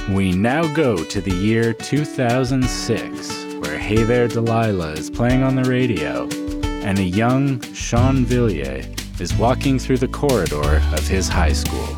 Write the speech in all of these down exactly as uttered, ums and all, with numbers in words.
We now go to the year two thousand six, where Hey There Delilah is playing on the radio, and a young Sean Villiers is walking through the corridor of his high school.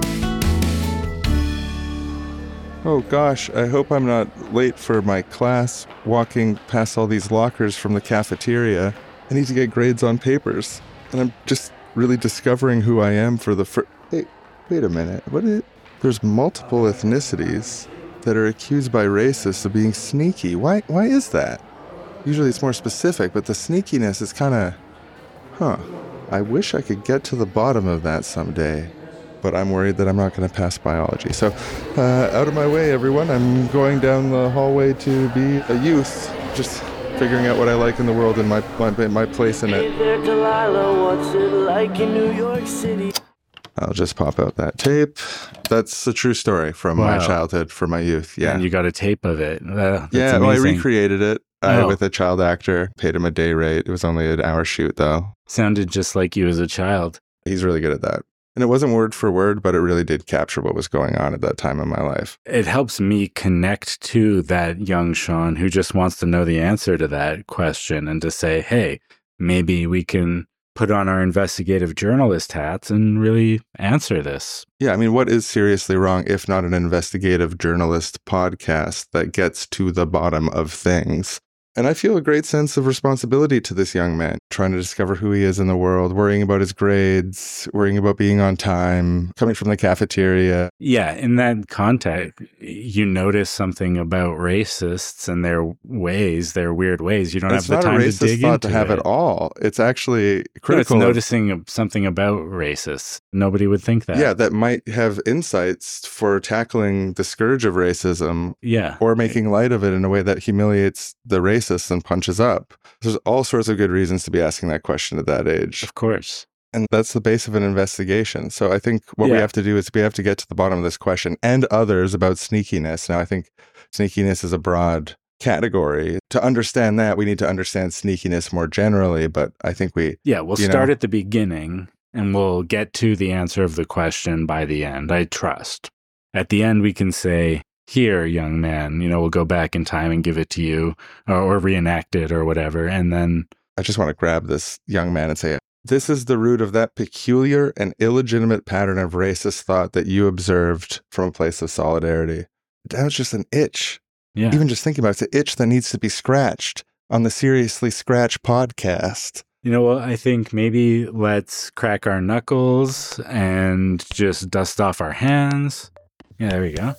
Oh gosh, I hope I'm not late for my class, walking past all these lockers from the cafeteria. I need to get grades on papers, and I'm just really discovering who I am for the first... Hey, wait a minute, what is it? There's multiple ethnicities that are accused by racists of being sneaky. Why Why is that? Usually it's more specific, but the sneakiness is kind of... Huh. I wish I could get to the bottom of that someday, but I'm worried that I'm not going to pass biology. So, uh, out of my way, everyone. I'm going down the hallway to be a youth, just figuring out what I like in the world and my my, my place in it. Hey there, Delilah, what's it like in New York City? I'll just pop out that tape. That's a true story from Wow. my childhood, from my youth. Yeah. And you got a tape of it. Uh, that's yeah, well, I amazing. recreated it uh, Oh. with a child actor. Paid him a day rate. It was only an hour shoot, though. Sounded just like you as a child. He's really good at that. And it wasn't word for word, but it really did capture what was going on at that time in my life. It helps me connect to that young Sean who just wants to know the answer to that question and to say, hey, maybe we can put on our investigative journalist hats and really answer this. Yeah, I mean, what is seriously wrong if not an investigative journalist podcast that gets to the bottom of things? And I feel a great sense of responsibility to this young man, trying to discover who he is in the world, worrying about his grades, worrying about being on time, coming from the cafeteria. Yeah, in that context, you notice something about racists and their ways, their weird ways. You don't It's have the not time a to racist dig thought into to have it. at all. It's actually No, it's critical. of- noticing something about racists. Nobody would think that. yeah, that might have insights for tackling the scourge of racism Yeah. or making light of it in a way that humiliates the racists and punches up. There's all sorts of good reasons to be asking that question at that age. Of course. And that's the base of an investigation. So I think what we Yeah. have to do is we have to get to the bottom of this question and others about sneakiness. Now, I think sneakiness is a broad category. To understand that, we need to understand sneakiness more generally. But I think we, Yeah, we'll you start know? at the beginning and we'll get to the answer of the question by the end, I trust. At the end, we can say, here, young man, you know, we'll go back in time and give it to you or, or reenact it or whatever. And then, I just want to grab this young man and say, this is the root of that peculiar and illegitimate pattern of racist thought that you observed from a place of solidarity. That was just an itch. yeah. Even just thinking about it, it's an itch that needs to be scratched on the Seriously Scratch podcast. You know what? I think maybe let's crack our knuckles and just dust off our hands. Yeah, there we go.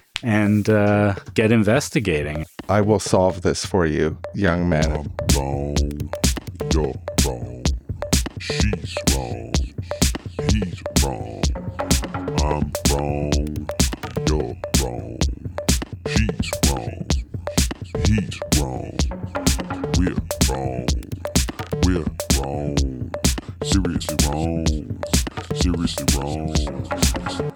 And uh, get investigating. I will solve this for you, young man. I'm wrong, you're wrong, she's wrong, he's wrong, I'm wrong, you're wrong, she's wrong, he's wrong, we're wrong, we're wrong, seriously wrong, seriously wrong.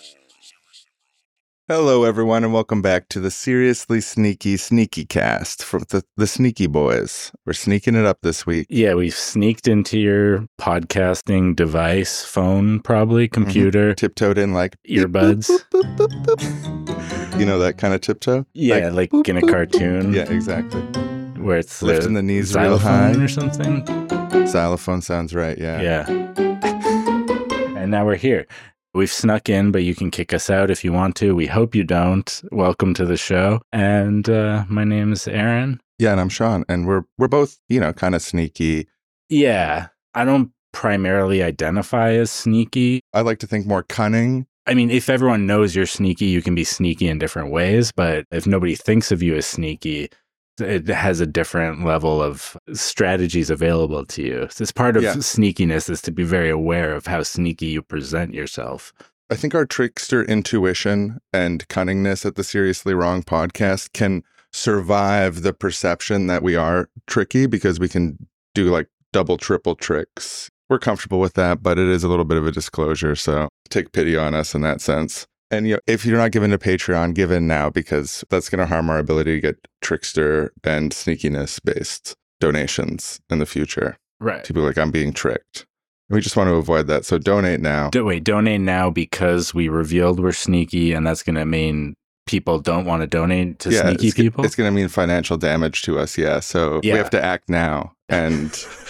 Hello, everyone, and welcome back to the Seriously Sneaky Sneaky Cast from the, the Sneaky Boys. We're sneaking it up this week. Yeah, we've sneaked into your podcasting device, phone, probably, computer, Tiptoed in like beep, earbuds. boop, boop, boop, boop, boop. You know that kind of tiptoe? Yeah, like, boop, in a boop, cartoon. boop. Yeah, exactly. Where it's Lifting the knees real xylophone high. or something. Xylophone sounds right, yeah. Yeah. And now we're here. We've snuck in, but you can kick us out if you want to. We hope you don't. Welcome to the show. And uh, my name is Aaron. Yeah, and I'm Sean, and we're we're both, you know, kind of sneaky. Yeah, I don't primarily identify as sneaky. I like to think more cunning. I mean, if everyone knows you're sneaky, you can be sneaky in different ways. But if nobody thinks of you as sneaky, it has a different level of strategies available to you. So it's part of Yeah. sneakiness is to be very aware of how sneaky you present yourself. I think our trickster intuition and cunningness at the Seriously Wrong podcast can survive the perception that we are tricky because we can do like double, triple tricks. We're comfortable with that, but it is a little bit of a disclosure. So take pity on us in that sense. And you know, if you're not given to Patreon, give in now because that's going to harm our ability to get trickster and sneakiness based donations in the future. Right. People are like, I'm being tricked. We just want to avoid that. So donate now. Do, wait, donate now because we revealed we're sneaky, and that's going to mean people don't want to donate to yeah, sneaky it's, people? It's going to mean financial damage to us, yeah. So Yeah. we have to act now. And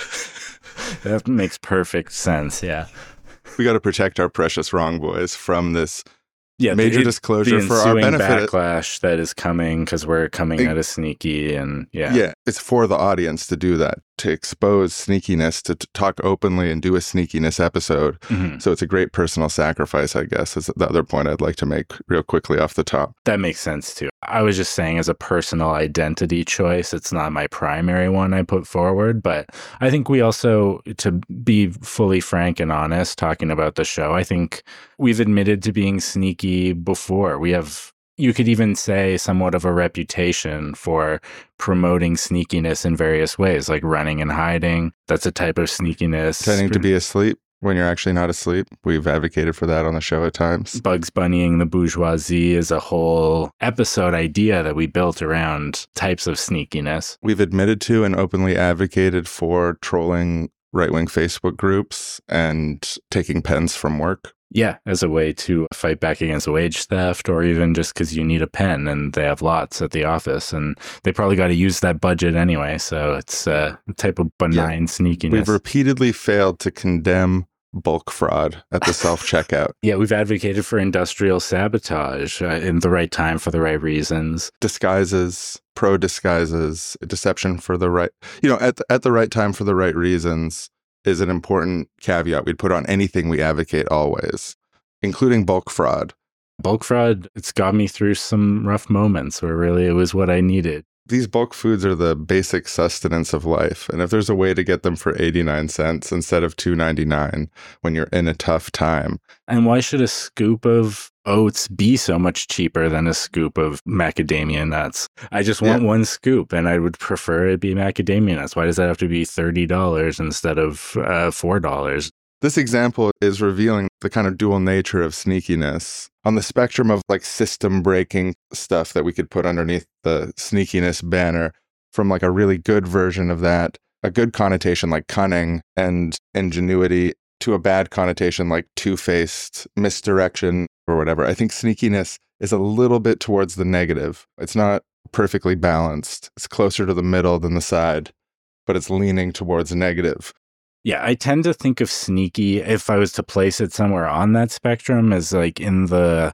That makes perfect sense, yeah. we got to protect our precious wrong boys from this Yeah, major the, disclosure the for our ensuing benefit. backlash that is coming because we're coming It- at a sneaky and yeah. Yeah, it's for the audience to do that, to expose sneakiness, to, to talk openly and do a sneakiness episode. Mhm. So it's a great personal sacrifice, I guess, is the other point I'd like to make real quickly off the top. That makes sense too. I was just saying as a personal identity choice, it's not my primary one I put forward, but I think we also, to be fully frank and honest, talking about the show, I think we've admitted to being sneaky before. We have, you could even say, somewhat of a reputation for promoting sneakiness in various ways, like running and hiding. That's a type of sneakiness. Tending to be asleep when you're actually not asleep. We've advocated for that on the show at times. Bugs Bunnying the bourgeoisie is a whole episode idea that we built around types of sneakiness. We've admitted to and openly advocated for trolling right-wing Facebook groups and taking pens from work. Yeah, as a way to fight back against wage theft, or even just because you need a pen and they have lots at the office and they probably got to use that budget anyway. So it's uh, a type of benign yeah. sneakiness. We've repeatedly failed to condemn bulk fraud at the self-checkout. Yeah, we've advocated for industrial sabotage uh, in the right time for the right reasons. Disguises, pro-disguises, deception for the right, you know, at the, at the right time for the right reasons is an important caveat we'd put on anything we advocate always, including bulk fraud. Bulk fraud, it's got me through some rough moments where really it was what I needed. These bulk foods are the basic sustenance of life. And if there's a way to get them for eighty-nine cents instead of two ninety-nine when you're in a tough time. And why should a scoop of oats be so much cheaper than a scoop of macadamia nuts? I just want yeah. one scoop and I would prefer it be macadamia nuts. Why does that have to be thirty dollars instead of uh, four dollars? This example is revealing the kind of dual nature of sneakiness on the spectrum of like system breaking stuff that we could put underneath the sneakiness banner, from like a really good version of that, a good connotation like cunning and ingenuity, to a bad connotation like two-faced, misdirection or whatever. I think sneakiness is a little bit towards the negative. It's not perfectly balanced. It's closer to the middle than the side, but it's leaning towards negative. Yeah, I tend to think of sneaky, if I was to place it somewhere on that spectrum, as like in the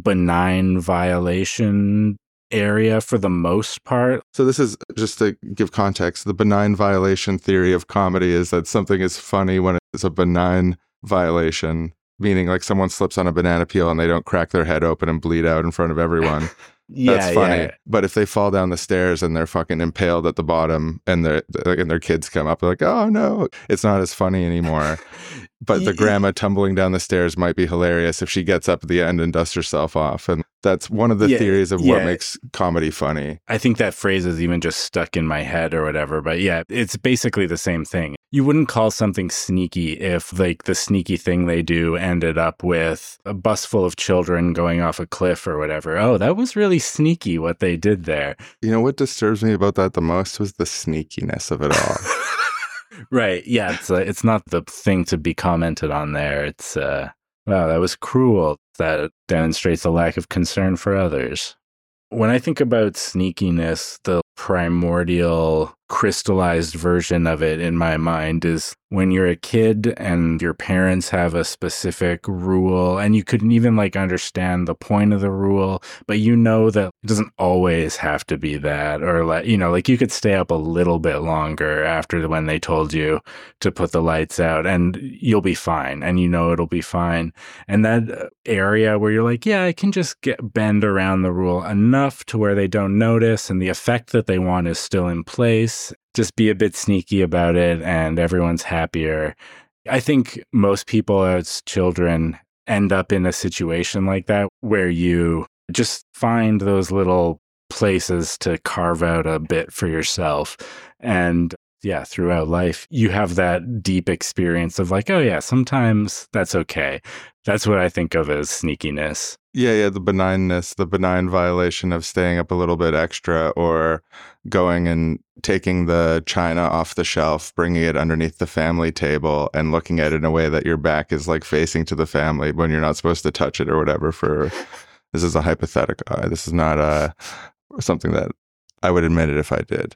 benign violation area for the most part. So this is, just to give context, the benign violation theory of comedy is that something is funny when it's a benign violation, meaning like someone slips on a banana peel and they don't crack their head open and bleed out in front of everyone. Yeah, that's funny. yeah. But if they fall down the stairs and they're fucking impaled at the bottom and their and their kids come up, they're like, oh no, it's not as funny anymore. But the grandma tumbling down the stairs might be hilarious if she gets up at the end and dusts herself off. And that's one of the yeah, theories of yeah. what makes comedy funny. I think that phrase is even just stuck in my head or whatever. But yeah, it's basically the same thing. You wouldn't call something sneaky if like the sneaky thing they do ended up with a bus full of children going off a cliff or whatever. Oh, that was really sneaky what they did there. You know what disturbs me about that the most was the sneakiness of it all. Right. Yeah. It's uh, it's not the thing to be commented on there. It's, uh, wow, that was cruel. That demonstrates a lack of concern for others. When I think about sneakiness, the primordial crystallized version of it in my mind is when you're a kid and your parents have a specific rule and you couldn't even like understand the point of the rule, but you know that it doesn't always have to be that, or like, you know, like you could stay up a little bit longer after when they told you to put the lights out and you'll be fine and you know it'll be fine. And that area where you're like, yeah, I can just get bend around the rule enough to where they don't notice and the effect that they want is still in place. Just be a bit sneaky about it and everyone's happier. I think most people as children end up in a situation like that where you just find those little places to carve out a bit for yourself. And yeah, throughout life, you have that deep experience of like, oh yeah, sometimes that's okay. That's what I think of as sneakiness. Yeah, yeah, the benignness, the benign violation of staying up a little bit extra or going and taking the china off the shelf, bringing it underneath the family table and looking at it in a way that your back is like facing to the family when you're not supposed to touch it or whatever for This is a hypothetical. Uh, this is not uh, something that I would admit it if I did.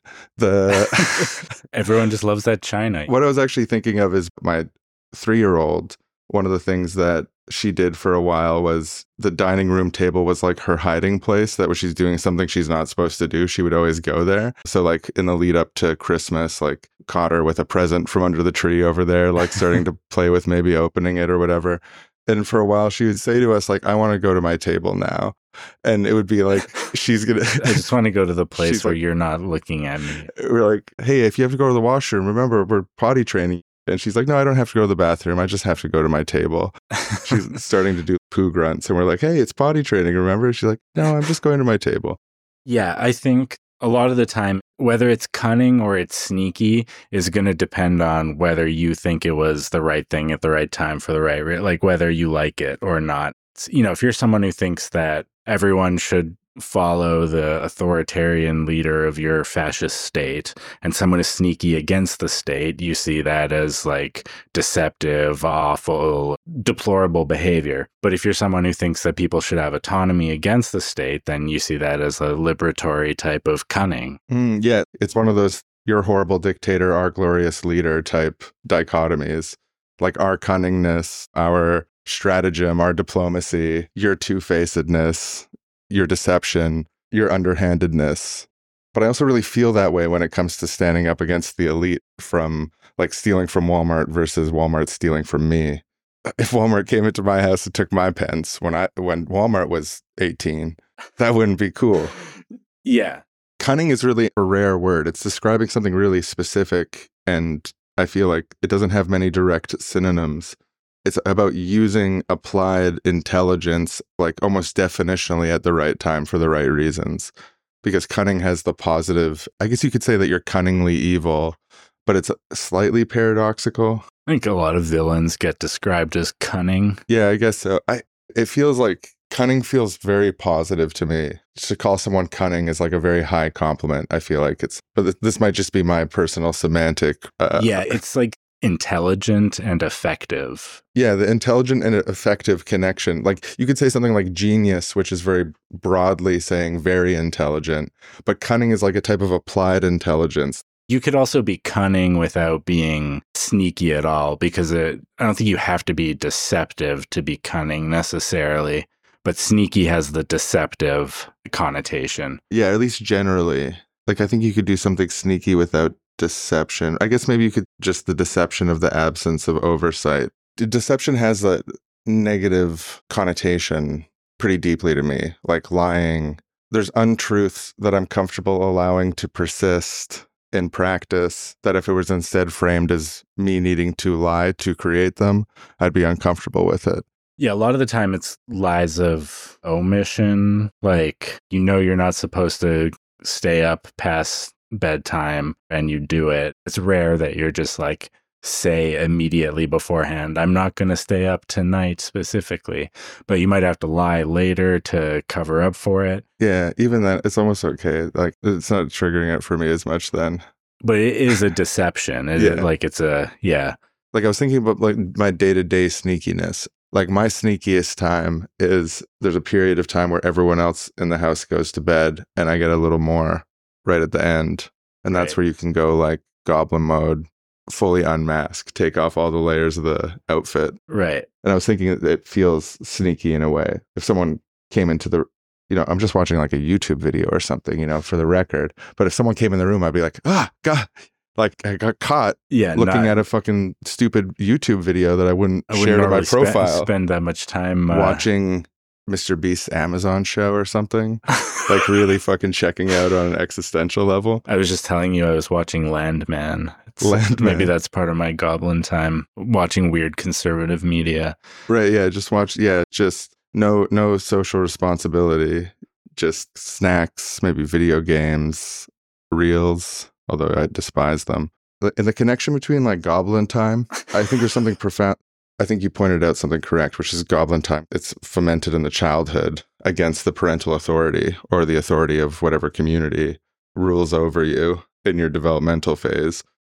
The Everyone just loves that china. What I was actually thinking of is my three-year-old. One of the things that she did for a while was the dining room table was like her hiding place, that when she's doing something she's not supposed to do, she would always go there. So like in the lead up to Christmas, like caught her with a present from under the tree over there, like starting to play with maybe opening it or whatever. And for a while she would say to us like, I want to go to my table now. And it would be like, she's going to... I just want to go to the place She's where like- you're not looking at me. We're like, hey, if you have to go to the washroom, remember we're potty training. And she's like, no, I don't have to go to the bathroom. I just have to go to my table. She's starting to do poo grunts. And we're like, hey, it's potty training, remember? She's like, no, I'm just going to my table. Yeah, I think a lot of the time, whether it's cunning or it's sneaky is going to depend on whether you think it was the right thing at the right time for the right, re- like whether you like it or not. It's, you know, if you're someone who thinks that everyone should follow the authoritarian leader of your fascist state and someone is sneaky against the state, you see that as like deceptive, awful, deplorable behavior. But if you're someone who thinks that people should have autonomy against the state, then you see that as a liberatory type of cunning. Mm, yeah, it's one of those you're a horrible dictator, our glorious leader type dichotomies. Like our cunningness, our stratagem, our diplomacy, your two-facedness, your deception, your underhandedness. But I also really feel that way when it comes to standing up against the elite, from like stealing from Walmart versus Walmart stealing from me. If Walmart came into my house and took my pens when I when Walmart was eighteen, that wouldn't be cool. Yeah. Cunning is really a rare word. It's describing something really specific, and I feel like it doesn't have many direct synonyms. It's about using applied intelligence, like almost definitionally at the right time for the right reasons. Because cunning has the positive, I guess you could say that you're cunningly evil, but it's slightly paradoxical. I think a lot of villains get described as cunning. Yeah, I guess so. I it feels like cunning feels very positive to me. To call someone cunning is like a very high compliment. I feel like it's, but th- this might just be my personal semantic. Uh, Yeah, it's like intelligent and effective. Yeah, the intelligent and effective connection. Like you could say something like genius, which is very broadly saying very intelligent, but cunning is like a type of applied intelligence. You could also be cunning without being sneaky at all, because it, I don't think you have to be deceptive to be cunning necessarily, but sneaky has the deceptive connotation. Yeah, at least generally. Like I think you could do something sneaky without deception. I guess maybe you could just the deception of the absence of oversight. Deception has a negative connotation pretty deeply to me, like lying. There's untruths that I'm comfortable allowing to persist in practice, that if it was instead framed as me needing to lie to create them, I'd be uncomfortable with it. Yeah, a lot of the time it's lies of omission. Like, you know, you're not supposed to stay up past bedtime and you do it. It's rare that you're just like, say immediately beforehand, I'm not going to stay up tonight specifically, but you might have to lie later to cover up for it. Yeah, even that, it's almost okay. Like, it's not triggering it for me as much then. But it is a deception. It, Yeah. Like, it's a, yeah. Like, I was thinking about like my day-to-day sneakiness. Like, my sneakiest time is there's a period of time where everyone else in the house goes to bed and I get a little more right at the end. And that's Right. where you can go like goblin mode, fully unmask, take off all the layers of the outfit. Right. And I was thinking that it feels sneaky in a way. If someone came into the, you know, I'm just watching like a YouTube video or something, you know, for the record. But if someone came in the room, I'd be like, ah, God, like I got caught Yeah. looking not, at a fucking stupid YouTube video that I wouldn't I wouldn't share to my normally spe- profile. spend that much time uh, Watching Mister Beast's Amazon show or something. Like really fucking checking out on an existential level. I was just telling you I was watching Landman. It's, Landman. Maybe that's part of my goblin time, watching weird conservative media. Right, yeah, just watch, yeah, just no no social responsibility. Just snacks, maybe video games, reels, although I despise them. And the connection between like goblin time, I think there's something profound. I think you pointed out something correct, which is goblin time. It's fomented in the childhood against the parental authority or the authority of whatever community rules over you in your developmental phase.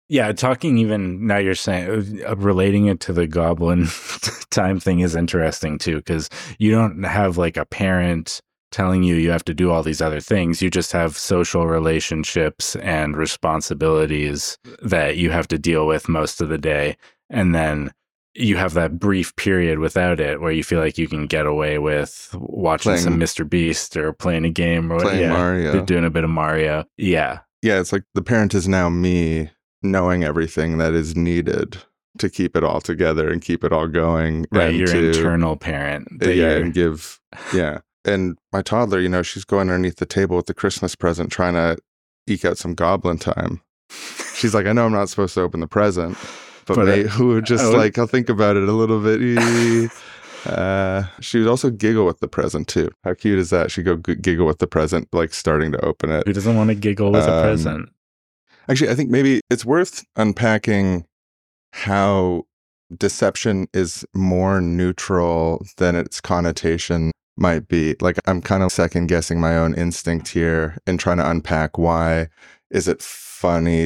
Yeah, talking even now you're saying uh, relating it to the goblin time thing is interesting too, because you don't have like a parent telling you you have to do all these other things. You just have social relationships and responsibilities that you have to deal with most of the day. And then you have that brief period without it where you feel like you can get away with watching Playing- some Mister Beast or playing a game or Playing yeah, Mario. doing a bit of Mario. Yeah. Yeah, it's like the parent is now me knowing everything that is needed to keep it all together and keep it all going. Right. and Your to, internal parent. that Yeah, you're- and give, yeah. And my toddler, you know, she's going underneath the table with the Christmas present trying to eke out some goblin time. She's like, I know I'm not supposed to open the present, but, But, uh, may, who would just oh. like, I'll think about it a little bit. Uh, she would also giggle with the present too. How cute is that? She'd go g- giggle with the present, like starting to open it. Who doesn't want to giggle with a Um, present? Actually, I think maybe it's worth unpacking how deception is more neutral than its connotation might be. Like, I'm kind of second guessing my own instinct here and trying to unpack why is it funny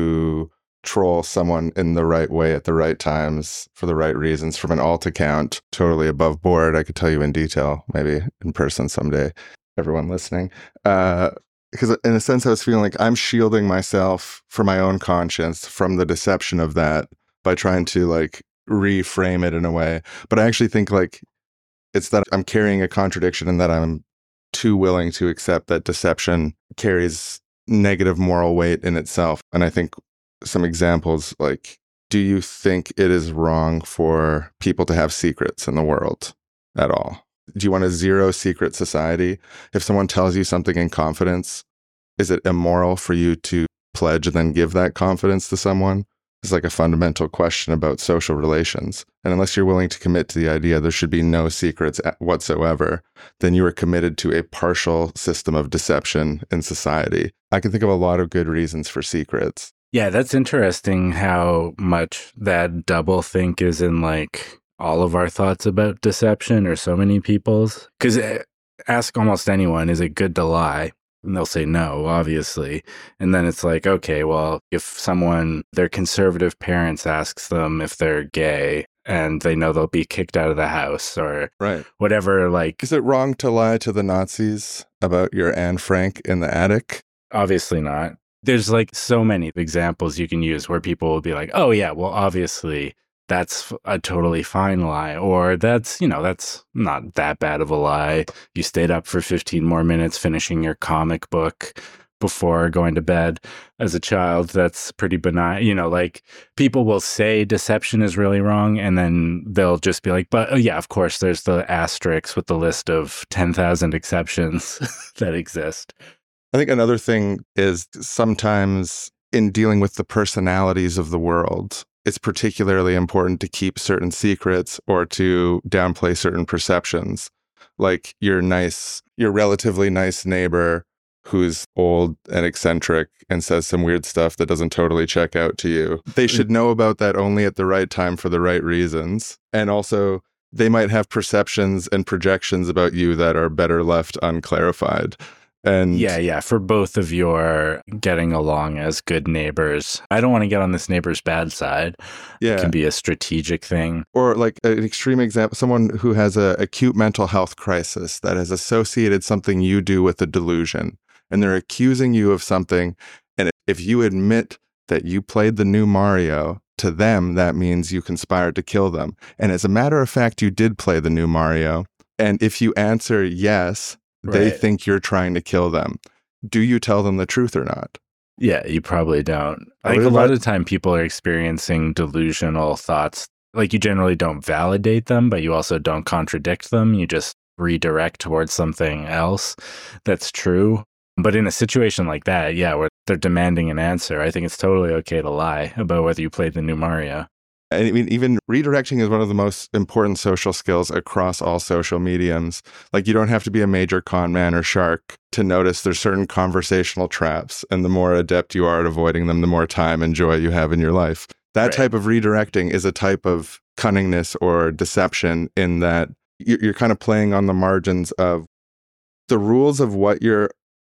to troll someone in the right way at the right times for the right reasons from an alt account, totally above board. I could tell you in detail, maybe in person someday, everyone listening. Uh, because in a sense, I was feeling like I'm shielding myself for my own conscience from the deception of that by trying to like reframe it in a way. But I actually think like it's that I'm carrying a contradiction and that I'm too willing to accept that deception carries negative moral weight in itself. And I think some examples like, do you think it is wrong for people to have secrets in the world at all? Do you want a zero secret society? If someone tells you something in confidence, is it immoral for you to pledge and then give that confidence to someone? It's like a fundamental question about social relations. And unless you're willing to commit to the idea there should be no secrets whatsoever, then you are committed to a partial system of deception in society. I can think of a lot of good reasons for secrets. Yeah, that's interesting how much that double think is in like all of our thoughts about deception or so many people's. Because ask almost anyone, is it good to lie? And they'll say no, obviously. And then it's like, okay, well, if someone, their conservative parents asks them if they're gay and they know they'll be kicked out of the house or Right. whatever, like, Is it wrong to lie to the Nazis about your Anne Frank in the attic? obviously not. There's like so many examples you can use where people will be like, oh yeah, well, obviously that's a totally fine lie. Or that's, you know, that's not that bad of a lie. You stayed up for fifteen more minutes finishing your comic book before going to bed as a child. That's pretty benign. You know, like people will say deception is really wrong. And then they'll just be like, but oh, yeah, of course, there's the asterisks with the list of ten thousand exceptions that exist. I think another thing is sometimes in dealing with the personalities of the world, it's particularly important to keep certain secrets or to downplay certain perceptions. Like your nice, your relatively nice neighbor who's old and eccentric and says some weird stuff that doesn't totally check out to you. They should know about that only at the right time for the right reasons. And also, they might have perceptions and projections about you that are better left unclarified. And Yeah, yeah. For both of your getting along as good neighbors. I don't want to get on this neighbor's bad side. yeah. It can be a strategic thing. Or like an extreme example, someone who has a acute mental health crisis that has associated something you do with a delusion, and they're accusing you of something. And if you admit that you played the new Mario, to them, that means you conspired to kill them. And as a matter of fact, you did play the new Mario. And if you answer yes, they Right. think you're trying to kill them. Do you tell them the truth or not? Yeah, you probably don't. I Like would a lot advise- of the time people are experiencing delusional thoughts. Like you generally don't validate them, but you also don't contradict them. You just redirect towards something else that's true. But in a situation like that, yeah, where they're demanding an answer, I think it's totally okay to lie about whether you played the new Mario. And I mean, even redirecting is one of the most important social skills across all social mediums. Like, you don't have to be a major con man or shark to notice there's certain conversational traps. And the more adept you are at avoiding them, the more time and joy you have in your life. That Right. type of redirecting is a type of cunningness or deception in that you- you're kind of playing on the margins of the rules of what you're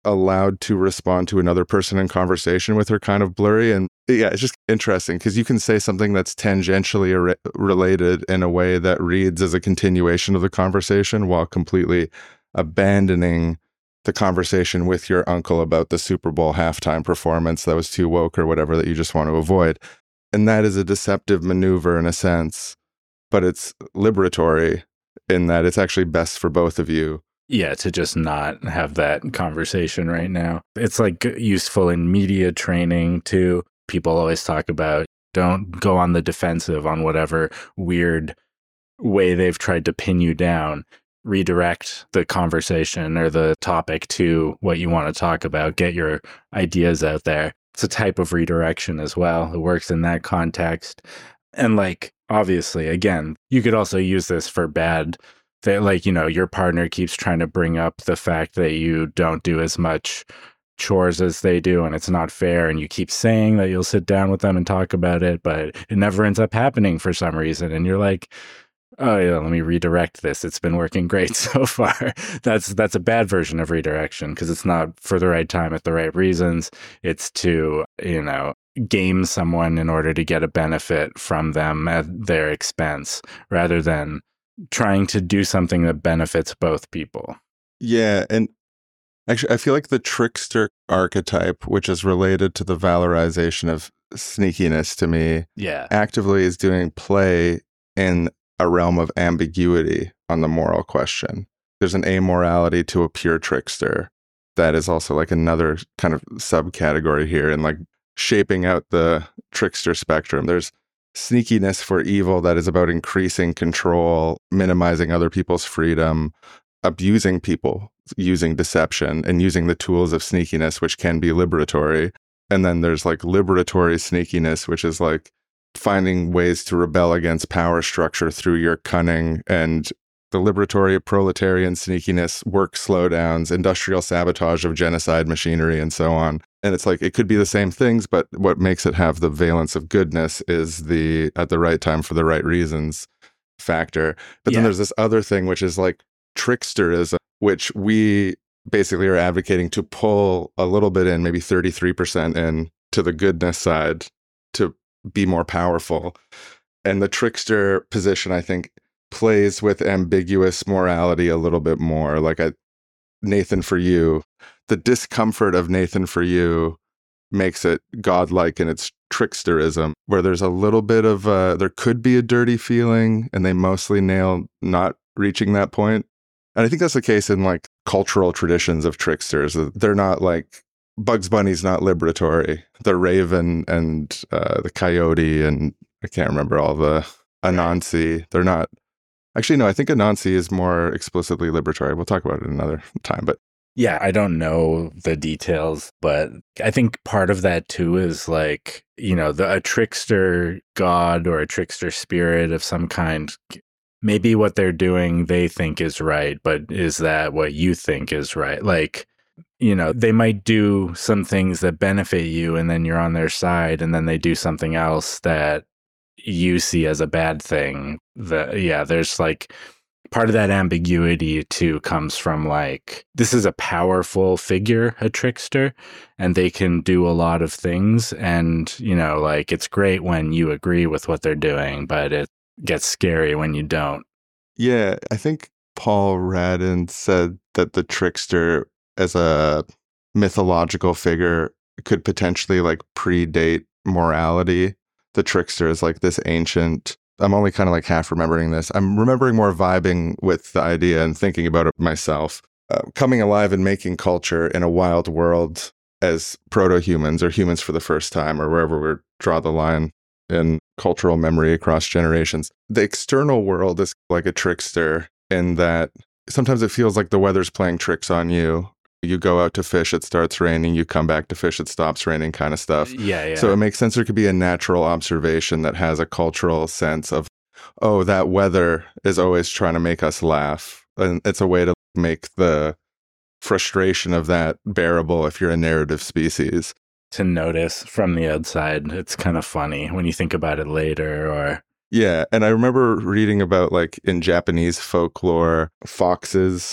allowed to respond to another person in conversation with are kind of blurry. And yeah, it's just interesting because you can say something that's tangentially ar- related in a way that reads as a continuation of the conversation while completely abandoning the conversation with your uncle about the Super Bowl halftime performance that was too woke or whatever that you just want to avoid. And that is a deceptive maneuver in a sense, but it's liberatory in that it's actually best for both of you. Yeah, to just not have that conversation right now. It's like useful in media training too. People always talk about don't go on the defensive on whatever weird way they've tried to pin you down. Redirect the conversation or the topic to what you want to talk about. Get your ideas out there. It's a type of redirection as well. It works in that context. And like, obviously, again, you could also use this for bad. That, like, you know, your partner keeps trying to bring up the fact that you don't do as much chores as they do and it's not fair, and you keep saying that you'll sit down with them and talk about it, but it never ends up happening for some reason, and you're like, oh yeah, let me redirect this, it's been working great so far. that's that's a bad version of redirection because it's not for the right time at the right reasons. It's to, you know, game someone in order to get a benefit from them at their expense rather than trying to do something that benefits both people. Yeah, and actually, I feel like the trickster archetype, which is related to the valorization of sneakiness to me, yeah, actively is doing play in a realm of ambiguity on the moral question. There's an amorality to a pure trickster that is also like another kind of subcategory here and like shaping out the trickster spectrum. There's sneakiness for evil that is about increasing control, minimizing other people's freedom, abusing people using deception and using the tools of sneakiness, which can be liberatory. And then there's like liberatory sneakiness, which is like finding ways to rebel against power structure through your cunning, and the liberatory proletarian sneakiness, work slowdowns, industrial sabotage of genocide machinery, and so on. And it's like, it could be the same things, but what makes it have the valence of goodness is the at the right time for the right reasons factor. But Yeah. then there's this other thing, which is like tricksterism, which we basically are advocating to pull a little bit in, maybe thirty-three percent in to the goodness side to be more powerful. And the trickster position, I think, plays with ambiguous morality a little bit more. Like I, Nathan for you, the discomfort of Nathan for you makes it godlike in its tricksterism, where there's a little bit of, uh, there could be a dirty feeling, and they mostly nail not reaching that point. And I think that's the case in like cultural traditions of tricksters. They're not like, Bugs Bunny's not liberatory. The raven and uh, the coyote and I can't remember all the Anansi. They're not. Actually, no, I think Anansi is more explicitly liberatory. We'll talk about it another time. But Yeah, I don't know the details, but I think part of that too is like, you know, the, a trickster god or a trickster spirit of some kind. Maybe what they're doing they think is right, but is that what you think is right? Like, you know, they might do some things that benefit you and then you're on their side, and then they do something else that you see as a bad thing. The, yeah, there's like part of that ambiguity too comes from like, this is a powerful figure, a trickster, and they can do a lot of things. And, you know, like it's great when you agree with what they're doing, but it gets scary when you don't. yeah, I think Paul Radin said that the trickster as a mythological figure could potentially like predate morality. The trickster is like this ancient, I'm only kind of like half remembering this. I'm remembering more vibing with the idea and thinking about it myself. Uh, coming alive and making culture in a wild world as proto-humans or humans for the first time, or wherever we draw the line in cultural memory across generations. The external world is like a trickster in that sometimes it feels like the weather's playing tricks on you. You go out to fish, it starts raining. You come back to fish, it stops raining, kind of stuff. Yeah, yeah. So it makes sense there could be a natural observation that has a cultural sense of, oh, that weather is always trying to make us laugh. And it's a way to make the frustration of that bearable if you're a narrative species. To notice from the outside, it's kind of funny when you think about it later. Or Yeah, and I remember reading about like in Japanese folklore, foxes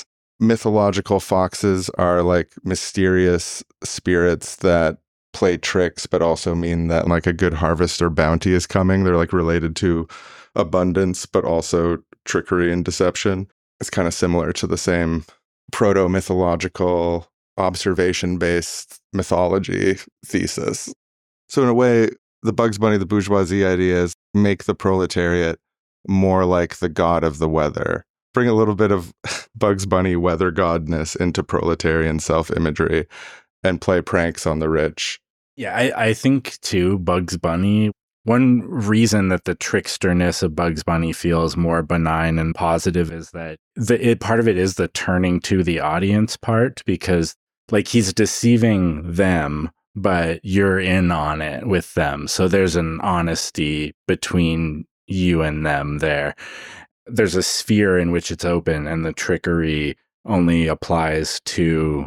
mythological foxes are like mysterious spirits that play tricks, but also mean that like a good harvest or bounty is coming. They're like related to abundance, but also trickery and deception. It's kind of similar to the same proto-mythological, observation-based mythology thesis. So in a way, the Bugs Bunny, the bourgeoisie idea is make the proletariat more like the god of the weather. Bring a little bit of Bugs Bunny weather godness into proletarian self-imagery and play pranks on the rich. Yeah, I, I think, too, Bugs Bunny, one reason that the tricksterness of Bugs Bunny feels more benign and positive is that the it, part of it is the turning to the audience part, because, like, he's deceiving them, but you're in on it with them. So there's an honesty between you and them there. There's a sphere in which it's open, and the trickery only applies to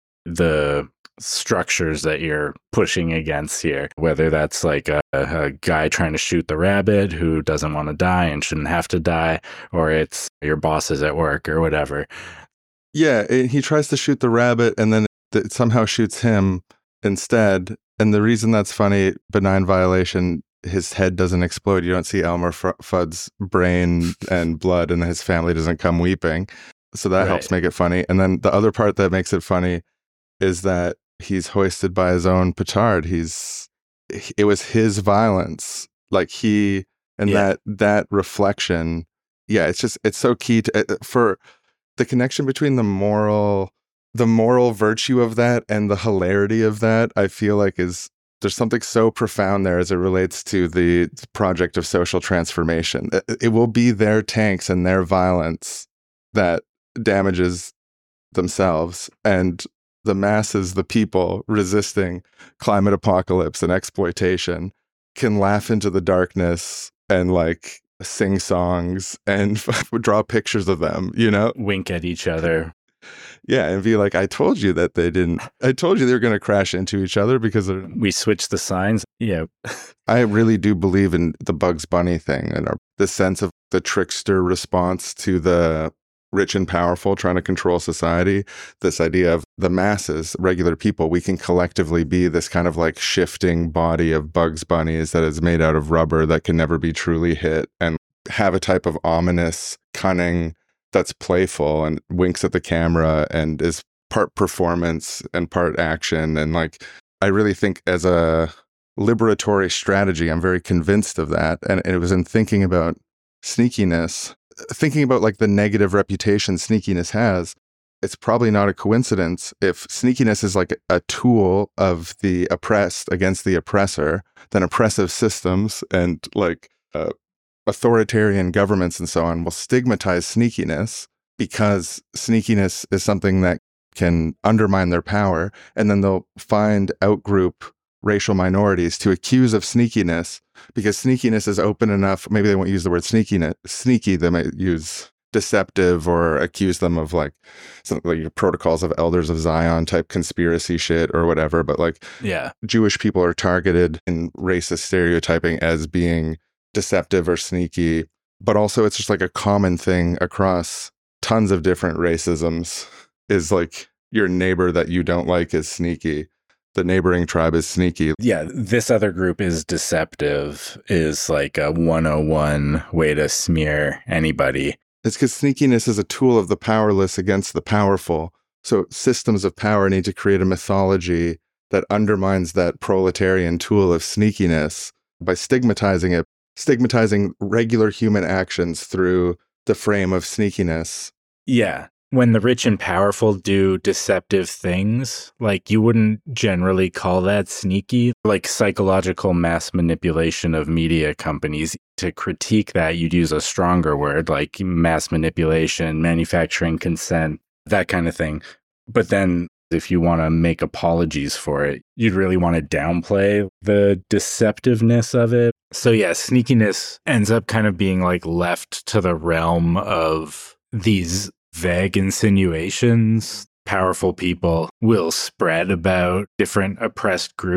the structures that you're pushing against here, whether that's like a, a guy trying to shoot the rabbit who doesn't want to die and shouldn't have to die, or it's your bosses at work or whatever. Yeah, it, he tries to shoot the rabbit and then it somehow shoots him instead. And the reason that's funny, benign violation, his head doesn't explode. You don't see Elmer F- Fudd's brain and blood, and his family doesn't come weeping. So that right. helps make it funny. And then the other part that makes it funny is that he's hoisted by his own petard. He's, it was his violence. Like he, and yeah. that, that reflection. Yeah. It's just, it's so key to, uh, for the connection between the moral, the moral virtue of that and the hilarity of that, I feel like is, there's something so profound there as it relates to the project of social transformation. It, it will be their tanks and their violence that damages themselves, and the masses, the people resisting climate apocalypse and exploitation can laugh into the darkness and like sing songs and draw pictures of them, you know? Wink at each other. Yeah, and be like, I told you that they didn't, I told you they were going to crash into each other because they're... We switched the signs. Yeah. I really do believe in the Bugs Bunny thing and our, the sense of the trickster response to the rich and powerful trying to control society. This idea of the masses, regular people, we can collectively be this kind of like shifting body of Bugs Bunnies that is made out of rubber that can never be truly hit, and have a type of ominous cunning that's playful and winks at the camera and is part performance and part action. And like, I really think as a liberatory strategy, I'm very convinced of that. And it was in thinking about sneakiness, thinking about like the negative reputation sneakiness has. It's probably not a coincidence if sneakiness is like a tool of the oppressed against the oppressor, then oppressive systems and like uh, authoritarian governments and so on will stigmatize sneakiness because sneakiness is something that can undermine their power. And then they'll find outgroup racial minorities to accuse of sneakiness because sneakiness is open enough. Maybe they won't use the word sneakiness, sneaky. They might use deceptive or accuse them of like something like your Protocols of Elders of Zion type conspiracy shit or whatever. But like, yeah, Jewish people are targeted in racist stereotyping as being deceptive or sneaky, but also it's just like a common thing across tons of different racisms is like your neighbor that you don't like is sneaky. The neighboring tribe is sneaky. Yeah, this other group is deceptive, is like a one oh one way to smear anybody. It's because sneakiness is a tool of the powerless against the powerful. So systems of power need to create a mythology that undermines that proletarian tool of sneakiness by stigmatizing it, stigmatizing regular human actions through the frame of sneakiness. Yeah. When the rich and powerful do deceptive things, like you wouldn't generally call that sneaky, like psychological mass manipulation of media companies. To critique that, you'd use a stronger word like mass manipulation, manufacturing consent, that kind of thing. But then if you want to make apologies for it, you'd really want to downplay the deceptiveness of it. So yeah, sneakiness ends up kind of being like left to the realm of these vague insinuations powerful people will spread about different oppressed groups.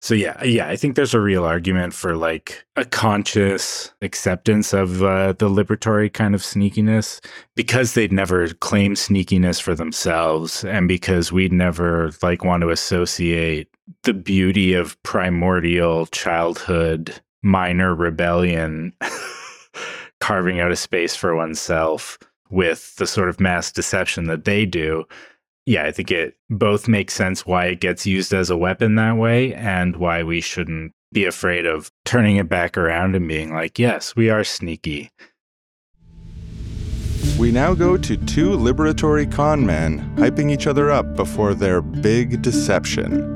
So yeah, yeah, I think there's a real argument for like a conscious acceptance of uh, the liberatory kind of sneakiness because they'd never claim sneakiness for themselves, and because we'd never like want to associate the beauty of primordial childhood minor rebellion carving out a space for oneself with the sort of mass deception that they do. Yeah, I think it both makes sense why it gets used as a weapon that way and why we shouldn't be afraid of turning it back around and being like, yes, we are sneaky. We now go to two liberatory con men hyping each other up before their big deception.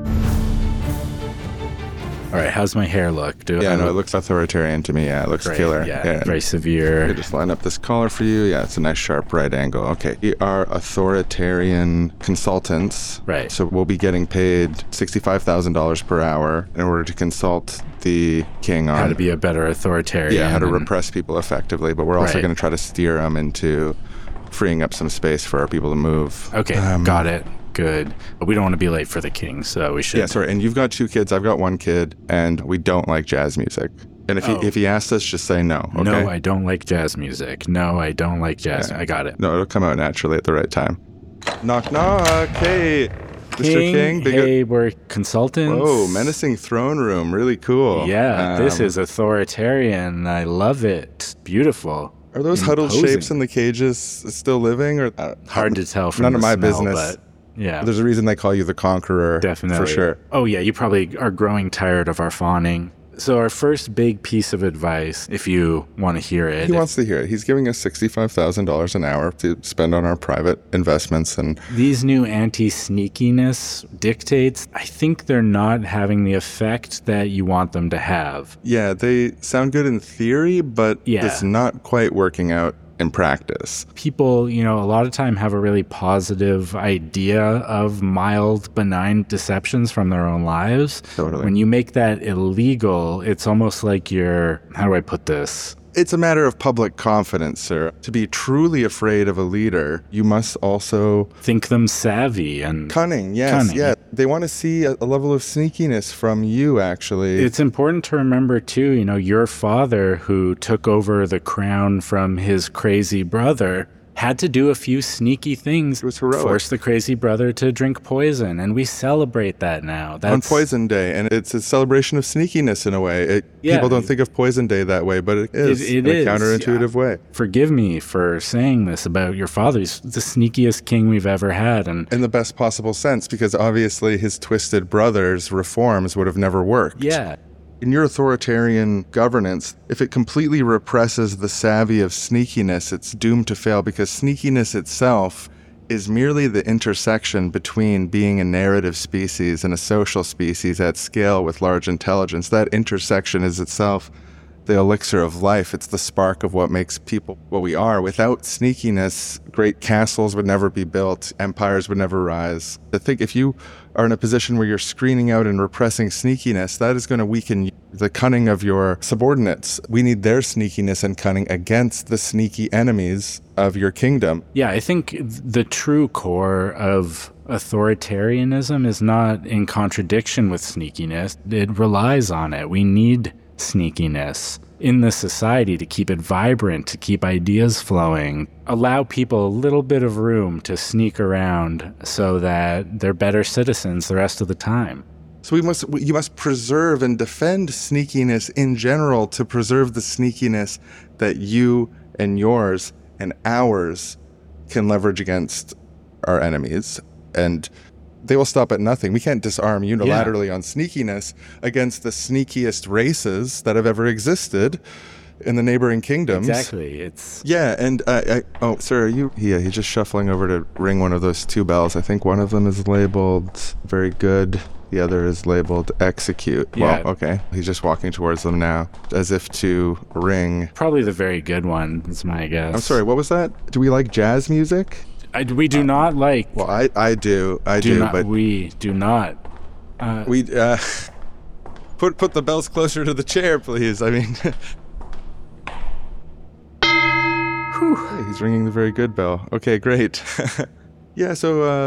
All right, how's my hair look? Do Yeah, I no, look it looks authoritarian to me. Yeah, it looks great? killer. Yeah, very severe. Okay, just line up this collar for you. Yeah, it's a nice sharp right angle. Okay, we are authoritarian consultants. Right. So we'll be getting paid sixty-five thousand dollars per hour in order to consult the king on How to be a better authoritarian. yeah, how to and- repress people effectively. But we're also Right. going to try to steer them into freeing up some space for our people to move. Okay, Um, got it. Good. But we don't want to be late for the king, so we should. Yeah, sorry. And you've got two kids. I've got one kid, and we don't like jazz music. And if Oh. he if he asks us, just say no. Okay? No, I don't like jazz music. No, I don't like jazz. Yeah. I got it. No, it'll come out naturally at the right time. Knock, knock. Hey, Mister King. Big hey, we're consultants. Whoa, menacing throne room. Really cool. Yeah, this Um, is authoritarian. I love it. Beautiful. Are those huddled imposing. shapes in the cages still living? Or uh, Hard to tell from None the of my smell, business. But yeah, There's a reason they call you the Conqueror. definitely. For sure. Oh, yeah, you probably are growing tired of our fawning. So our first big piece of advice, if you want to hear it, He wants to hear it. He's giving us sixty-five thousand dollars an hour to spend on our private investments. And these new anti-sneakiness dictates, I think they're not having the effect that you want them to have. yeah, they sound good in theory, but Yeah. it's not quite working out in practice. People, you know, a lot of time have a really positive idea of mild, benign deceptions from their own lives. Totally. When you make that illegal, it's almost like you're, how do I put this? It's a matter of public confidence, sir. To be truly afraid of a leader, you must also Think them savvy and cunning. Yes, Cunning. yeah. They want to see a, a level of sneakiness from you. Actually, it's important to remember too, you know, your father who took over the crown from his crazy brother had to do a few sneaky things. It was heroic. Force the crazy brother to drink poison, and we celebrate that now. That's on Poison Day, and it's a celebration of sneakiness in a way. It, Yeah. people don't think of Poison Day that way, but it is It- it in is, a counterintuitive yeah. way. Forgive me for saying this about your father. He's the sneakiest king we've ever had, and In the best possible sense, because obviously his twisted brother's reforms would have never worked. yeah, In your authoritarian governance, if it completely represses the savvy of sneakiness, it's doomed to fail because sneakiness itself is merely the intersection between being a narrative species and a social species at scale with large intelligence. That intersection is itself the elixir of life. It's the spark of what makes people what we are. Without sneakiness, great castles would never be built, empires would never rise. I think if you are in a position where you're screening out and repressing sneakiness, that is going to weaken the cunning of your subordinates. We need their sneakiness and cunning against the sneaky enemies of your kingdom. yeah. I think the true core of authoritarianism is not in contradiction with sneakiness. It relies on it. We need sneakiness in the society to keep it vibrant, to keep ideas flowing, allow people a little bit of room to sneak around so that they're better citizens the rest of the time. So we must, you must preserve and defend sneakiness in general to preserve the sneakiness that you and yours and ours can leverage against our enemies. And they will stop at nothing. We can't disarm unilaterally on sneakiness against the sneakiest races that have ever existed in the neighboring kingdoms. Exactly. It's Yeah, and I, I oh, sir, are you? Yeah, he's just shuffling over to ring one of those two bells. I think one of them is labeled "very good." The other is labeled "execute." Yeah. Well, okay. He's just walking towards them now, as if to ring. probably the very good one, is my guess. I'm sorry. What was that? Do we like jazz music? I, we do not like. Well, I, I do, I do, do not. but We do not. Uh, we uh, put put the bells closer to the chair, please. I mean. Hey, he's ringing the very good bell. Okay, great. Yeah, so um,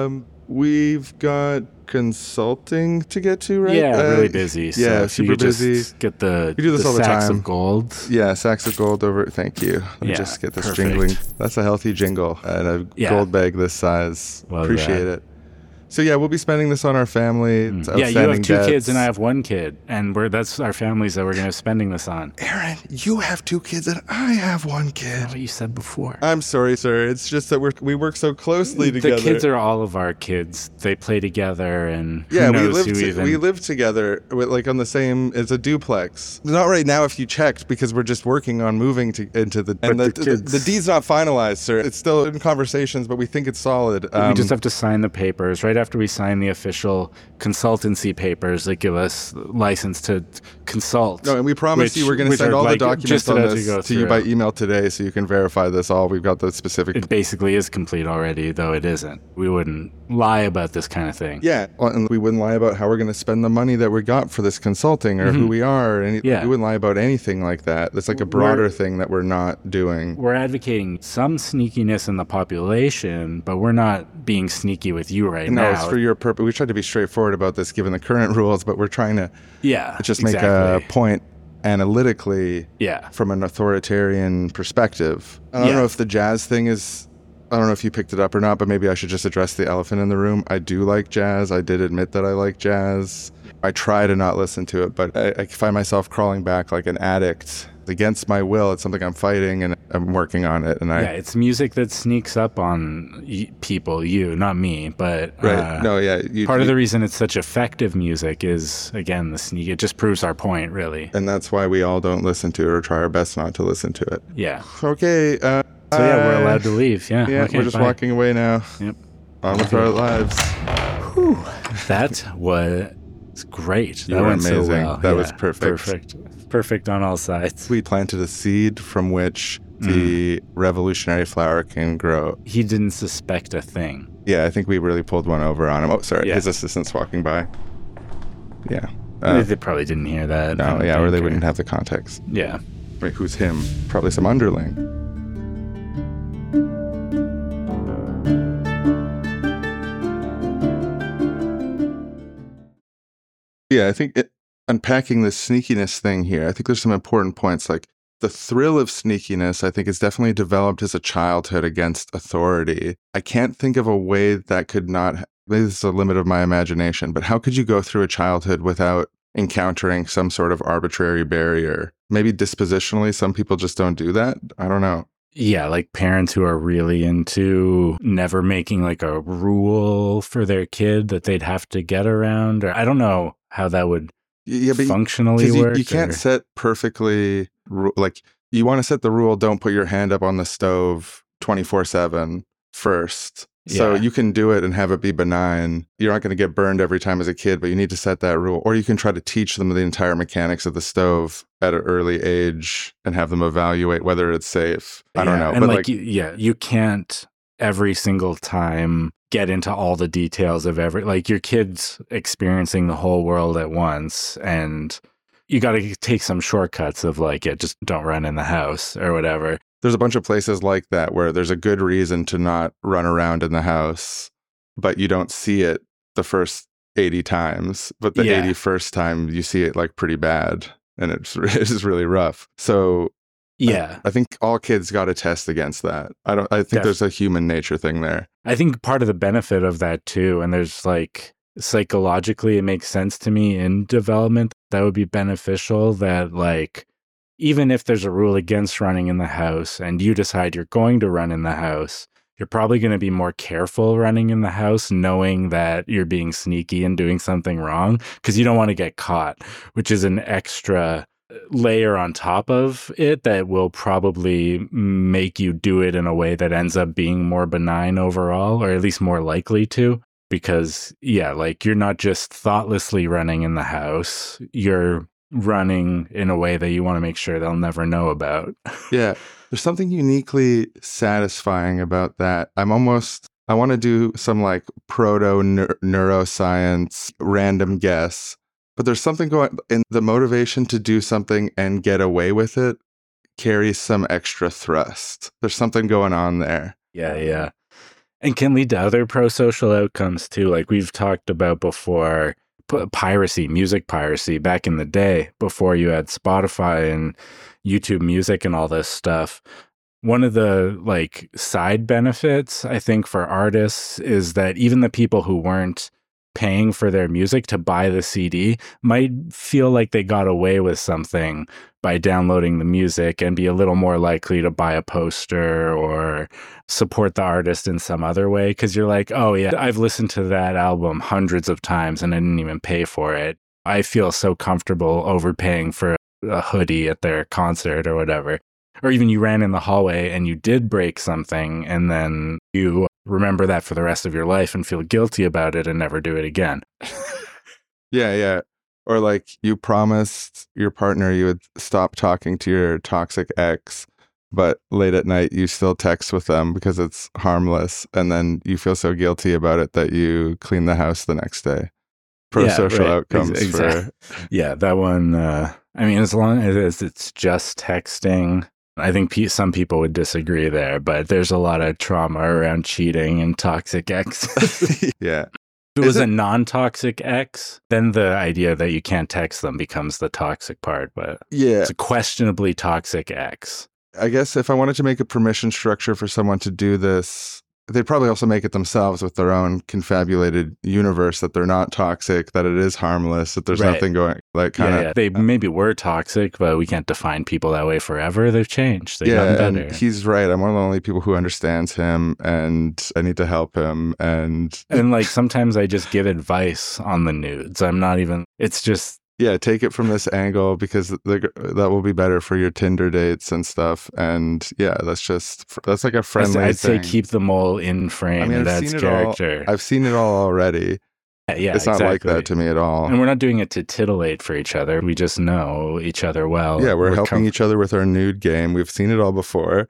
we've got consulting to get to, right? Yeah, Uh, really busy. So yeah, if super you could busy. Just get the, We do this the all the sacks time. of gold. Yeah, sacks of gold over. Thank you. Let me Yeah, just get this perfect. jingling. That's a healthy jingle and a Yeah. gold bag this size. Love Appreciate that. it. So yeah, we'll be spending this on our family. It's Yeah, you have outstanding two debts. kids and I have one kid, and we're that's our families that we're going to be spending this on. Aaron, you have two kids and I have one kid. That's what you said before. I'm sorry, sir. It's just that we we work so closely together. The kids are all of our kids. They play together, and who Yeah, we knows live who to, even. we live together with, like on the same. It's a duplex. Not right now, if you checked, because we're just working on moving to into the. And the, But the the, kids- the deed's not finalized, sir. It's still in conversations, but we think it's solid. we Um, just have to sign the papers. Right after we sign the official consultancy papers that give us license to consult. No, and we promise which- you we're going to which send are, all like, the documents just on about this to, go to you by through. email today, so you can verify this all. We've got the specific. It basically is complete already, though it isn't. We wouldn't lie about this kind of thing. Yeah, well, and we wouldn't lie about how we're going to spend the money that we got for this consulting or who we are. And Yeah. we wouldn't lie about anything like that. That's like a broader thing that we're not doing. We're advocating some sneakiness in the population, but we're not being sneaky with you right No, now. it's for your purpose. We tried to be straightforward about this given the current rules, but we're trying to yeah, just make exactly. a point analytically Yeah. from an authoritarian perspective. I don't Yeah. know if the jazz thing is, I don't know if you picked it up or not, but maybe I should just address the elephant in the room. I do like jazz. I did admit that I like jazz. I try to not listen to it, but I, I find myself crawling back like an addict against my will. It's something I'm fighting and I'm working on it. And I, Yeah, it's music that sneaks up on y- people, you, not me, but right. uh, no, yeah. You, part of you- the reason it's such effective music is, again, the sneak. It just proves our point, really. and that's why we all don't listen to it or try our best not to listen to it. Yeah. Okay. Uh, So yeah, we're bye. allowed to leave. Yeah. Yeah, okay, we're just bye. walking away now. Yep. On with our lives. That was great. You that were went so amazing. well. That was Yeah, perfect. Perfect. Perfect on all sides. We planted a seed from which Mm. the revolutionary flower can grow. He didn't suspect a thing. Yeah, I think we really pulled one over on him. Oh, sorry. Yeah. His assistant's walking by. Yeah. Uh, they probably didn't hear that. I no, don't yeah, or think, they wouldn't have the context. Yeah. Wait, who's him? Probably some underling. Yeah, I think it, unpacking the sneakiness thing here, I think there's some important points. Like the thrill of sneakiness, I think, is definitely developed as a childhood against authority. I can't think of a way that could not, maybe this is a limit of my imagination, but how could you go through a childhood without encountering some sort of arbitrary barrier? Maybe dispositionally, some people just don't do that. I don't know. Yeah, like parents who are really into never making like a rule for their kid that they'd have to get around. Or I don't know how that would Yeah, but functionally 'cause you, work. you can't or- set perfectly, ru- like, you want to set the rule, don't put your hand up on the stove twenty-four seven first. So Yeah. you can do it and have it be benign. You're not going to get burned every time as a kid, but you need to set that rule. Or you can try to teach them the entire mechanics of the stove at an early age and have them evaluate whether it's safe. I don't Yeah, know. And But like, like, you, yeah, you can't every single time get into all the details of every, like your kid's experiencing the whole world at once. And you got to take some shortcuts of like, yeah, just don't run in the house or whatever. there's a bunch of places like that where there's a good reason to not run around in the house, but you don't see it the first eighty times. But the Yeah. eighty-first time you see it like pretty bad, and it's it's really rough. So Yeah. I, I think all kids got to test against that. I don't. I think Def- there's a human nature thing there. I think part of the benefit of that too, and there's like psychologically, it makes sense to me in development that would be beneficial that like, even if there's a rule against running in the house and you decide you're going to run in the house, you're probably going to be more careful running in the house, knowing that you're being sneaky and doing something wrong because you don't want to get caught, which is an extra layer on top of it that will probably make you do it in a way that ends up being more benign overall, or at least more likely to. Because, yeah, like you're not just thoughtlessly running in the house, you're running in a way that you want to make sure they'll never know about. Yeah, there's something uniquely satisfying about that. I'm almost, I want to do some like proto neur- neuroscience random guess, but there's something going in the motivation to do something and get away with it carries some extra thrust. There's something going on there. Yeah, yeah. And can lead to other pro-social outcomes too. Like we've talked about before, p- piracy, music piracy back in the day before you had Spotify and YouTube Music and all this stuff. One of the like side benefits, I think, for artists is that even the people who weren't paying for their music to buy the C D might feel like they got away with something by downloading the music and be a little more likely to buy a poster or support the artist in some other way. Because you're like, oh yeah, I've listened to that album hundreds of times and I didn't even pay for it. I feel so comfortable overpaying for a hoodie at their concert or whatever. Or even you ran in the hallway and you did break something and then you remember that for the rest of your life and feel guilty about it and never do it again. Yeah, yeah. Or like you promised your partner you would stop talking to your toxic ex, but late at night you still text with them because it's harmless. And then you feel so guilty about it that you clean the house the next day. Pro-social yeah, right. outcomes Ex- exactly. for... Yeah, that one, uh, I mean, as long as it's just texting, I think pe- some people would disagree there, but there's a lot of trauma around cheating and toxic exes. Yeah. If it was Is it- a non-toxic ex, then the idea that you can't text them becomes the toxic part, but Yeah. it's a questionably toxic ex. I guess if I wanted to make a permission structure for someone to do this, they'd probably also make it themselves with their own confabulated universe that they're not toxic, that it is harmless, that there's Right. nothing going, like kind of... Yeah, yeah. They maybe were toxic, but we can't define people that way forever. They've changed. They've Yeah, gotten and better. he's right. I'm one of the only people who understands him, and I need to help him. And And like sometimes I just give advice on the nudes. I'm not even, it's just, yeah, take it from this angle because the, that will be better for your Tinder dates and stuff. And yeah, that's just, that's like a friendly I'd thing. say keep them all in frame. I mean, I've that's seen it character. all. I've seen it all already. yeah, yeah, it's not like exactly. that to me at all. And we're not doing it to titillate for each other. We just know each other well. Yeah, we're, helping com- each other with our nude game. We've seen it all before.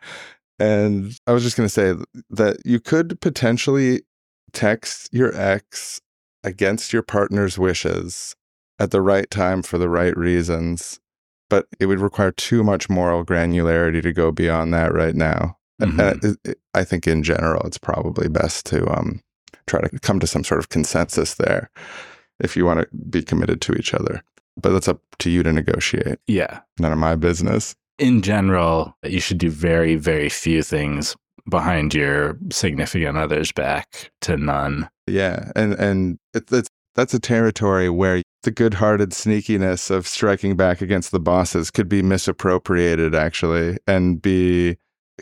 And I was just going to say that you could potentially text your ex against your partner's wishes at the right time for the right reasons, but it would require too much moral granularity to go beyond that right now. Mhm. And it, it, I think in general, it's probably best to um, try to come to some sort of consensus there if you want to be committed to each other. But that's up to you to negotiate. Yeah. None of my business. In general, you should do very, very few things behind your significant other's back to none. Yeah, and and it, it's that's a territory where the good-hearted sneakiness of striking back against the bosses could be misappropriated, actually, and be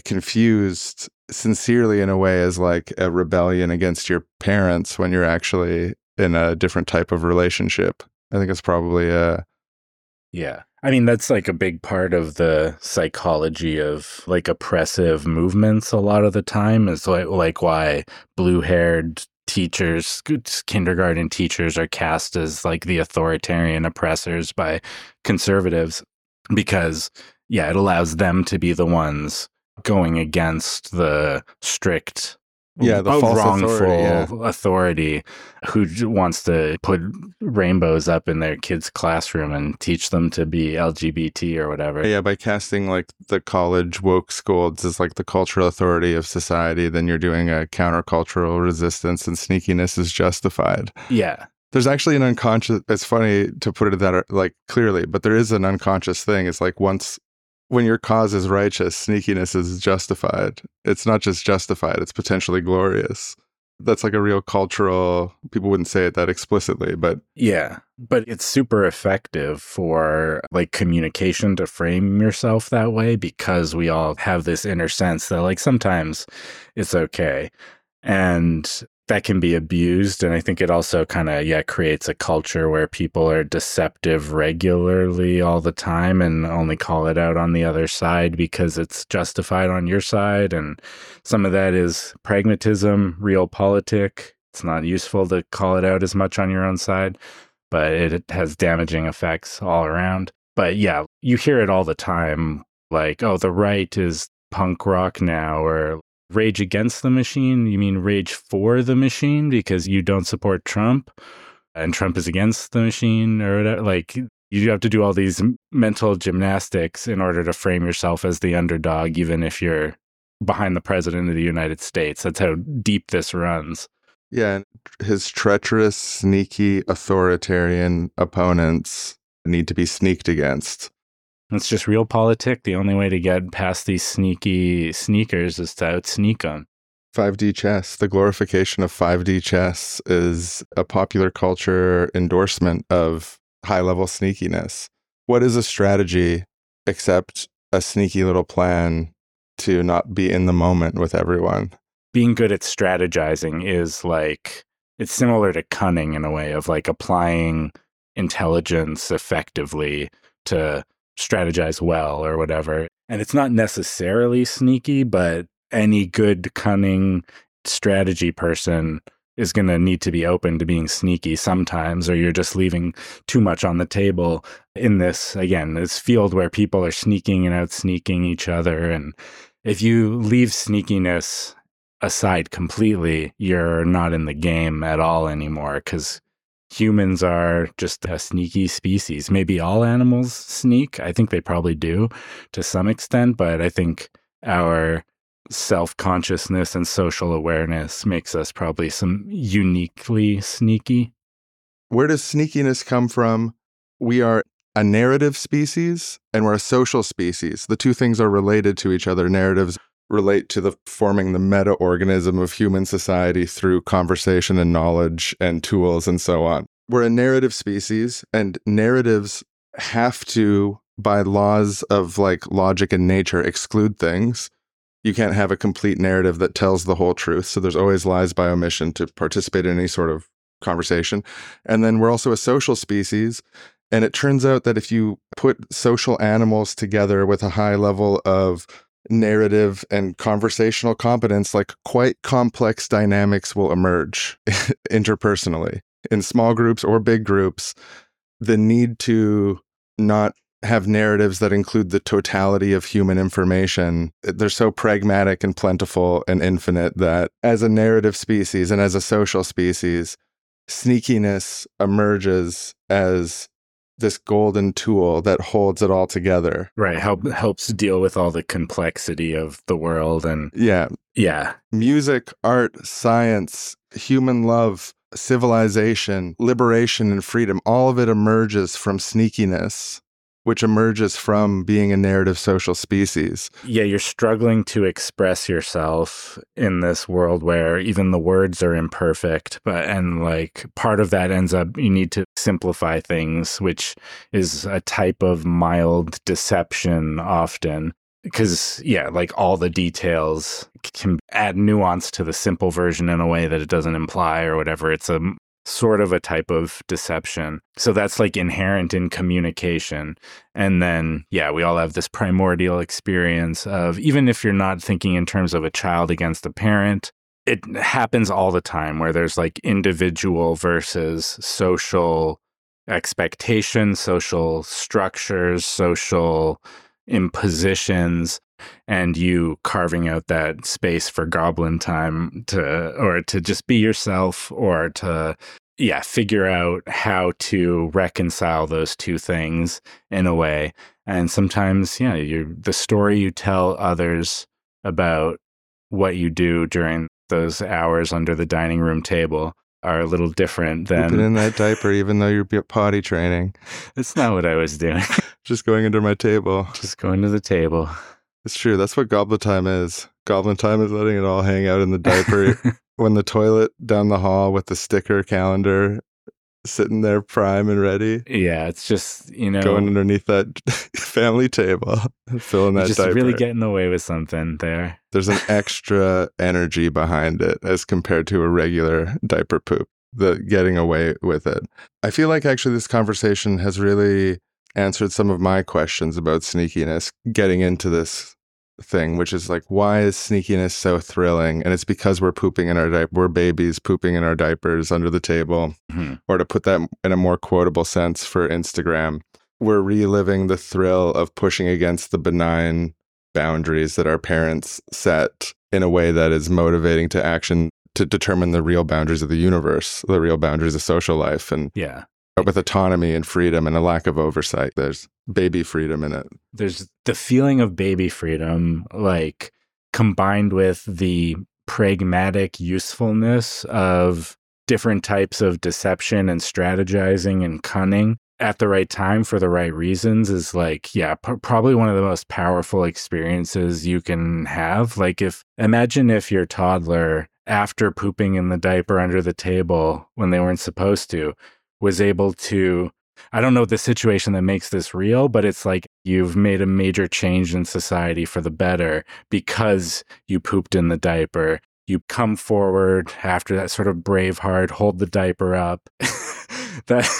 confused sincerely in a way as like a rebellion against your parents when you're actually in a different type of relationship. I think it's probably a... Yeah. I mean, that's like a big part of the psychology of like oppressive movements a lot of the time is like, like why blue-haired teachers, kindergarten teachers are cast as like the authoritarian oppressors by conservatives because, yeah, it allows them to be the ones going against the strict, Yeah, the false wrongful authority, yeah. authority who j- wants to put rainbows up in their kids' classroom and teach them to be L G B T or whatever. Yeah, by casting like the college woke schools as like the cultural authority of society, then you're doing a countercultural resistance and sneakiness is justified. Yeah. There's actually an unconscious, it's funny to put it that like clearly, but there is an unconscious thing. It's like once, when your cause is righteous, sneakiness is justified. It's not just justified, it's potentially glorious. That's like a real cultural, people wouldn't say it that explicitly, but Yeah. But it's super effective for like communication to frame yourself that way because we all have this inner sense that like sometimes it's okay. And that can be abused. And I think it also kind of, yeah, creates a culture where people are deceptive regularly all the time and only call it out on the other side because it's justified on your side. And some of that is pragmatism, realpolitik. It's not useful to call it out as much on your own side, but it has damaging effects all around. But yeah, you hear it all the time, like, oh, the right is punk rock now, or Rage Against the Machine? You mean Rage for the Machine because you don't support Trump and Trump is against the machine or whatever? Like, you have to do all these mental gymnastics in order to frame yourself as the underdog, even if you're behind the president of the United States. That's how deep this runs. Yeah, and his treacherous, sneaky, authoritarian opponents need to be sneaked against. It's just realpolitik. The only way to get past these sneaky sneakers is to out-sneak them. five D chess, the glorification of five D chess is a popular culture endorsement of high-level sneakiness. What is a strategy except a sneaky little plan to not be in the moment with everyone? Being good at strategizing is like, it's similar to cunning in a way of like applying intelligence effectively to strategize well or whatever. And it's not necessarily sneaky, but any good cunning strategy person is going to need to be open to being sneaky sometimes, or you're just leaving too much on the table in this, again, this field where people are sneaking and out sneaking each other. And if you leave sneakiness aside completely, you're not in the game at all anymore, because humans are just a sneaky species. Maybe all animals sneak. I think they probably do to some extent, but I think our self-consciousness and social awareness makes us probably some uniquely sneaky. Where does sneakiness come from? We are a narrative species and we're a social species. The two things are related to each other. Narratives relate to the forming the meta-organism of human society through conversation and knowledge and tools and so on. We're a narrative species, and narratives have to, by laws of like logic and nature, exclude things. You can't have a complete narrative that tells the whole truth. So there's always lies by omission to participate in any sort of conversation. And then we're also a social species. And it turns out that if you put social animals together with a high level of narrative and conversational competence, like quite complex dynamics will emerge interpersonally in small groups or big groups. The need to not have narratives that include the totality of human information. They're so pragmatic and plentiful and infinite that as a narrative species and as a social species, sneakiness emerges as this golden tool that holds it all together. Right. Help, helps deal with all the complexity of the world. And yeah. Yeah. Music, art, science, human love, civilization, liberation, and freedom, all of it emerges from sneakiness, which emerges from being a narrative social species. Yeah, you're struggling to express yourself in this world where even the words are imperfect, but and like part of that ends up you need to simplify things, which is a type of mild deception often. Because, yeah, like all the details can add nuance to the simple version in a way that it doesn't imply or whatever. It's a sort of a type of deception. So that's like inherent in communication. And then, yeah, we all have this primordial experience of, even if you're not thinking in terms of a child against a parent, it happens all the time where there's like individual versus social expectations, social structures, social impositions, and you carving out that space for goblin time to, or to just be yourself, or to, yeah, figure out how to reconcile those two things in a way. And sometimes, yeah, you the story you tell others about what you do during those hours under the dining room table are a little different than Pooping in that diaper, even though you're potty training. It's not what I was doing. Just going under my table. Just going to the table. It's true. That's what goblin time is. Goblin time is letting it all hang out in the diaper. When the toilet down the hall with the sticker calendar sitting there prime and ready. Yeah, it's just, you know, going underneath that family table, filling that just diaper. Really getting away with something there. There's an extra energy behind it as compared to a regular diaper poop, the getting away with it. I feel like actually this conversation has really answered some of my questions about sneakiness, getting into this thing, which is like, why is sneakiness so thrilling? And it's because we're pooping in our diaper, we're babies pooping in our diapers under the table. Mm-hmm. Or to put that in a more quotable sense for Instagram, we're reliving the thrill of pushing against the benign boundaries that our parents set in a way that is motivating to action to determine the real boundaries of the universe, the real boundaries of social life. And yeah, with autonomy and freedom and a lack of oversight, there's baby freedom in it. There's the feeling of baby freedom, like combined with the pragmatic usefulness of different types of deception and strategizing and cunning at the right time for the right reasons is like, yeah, p- probably one of the most powerful experiences you can have. Like if, imagine if your toddler, after pooping in the diaper under the table when they weren't supposed to, was able to, I don't know the situation that makes this real, but it's like you've made a major change in society for the better because you pooped in the diaper. You come forward after that sort of Braveheart, hold the diaper up. that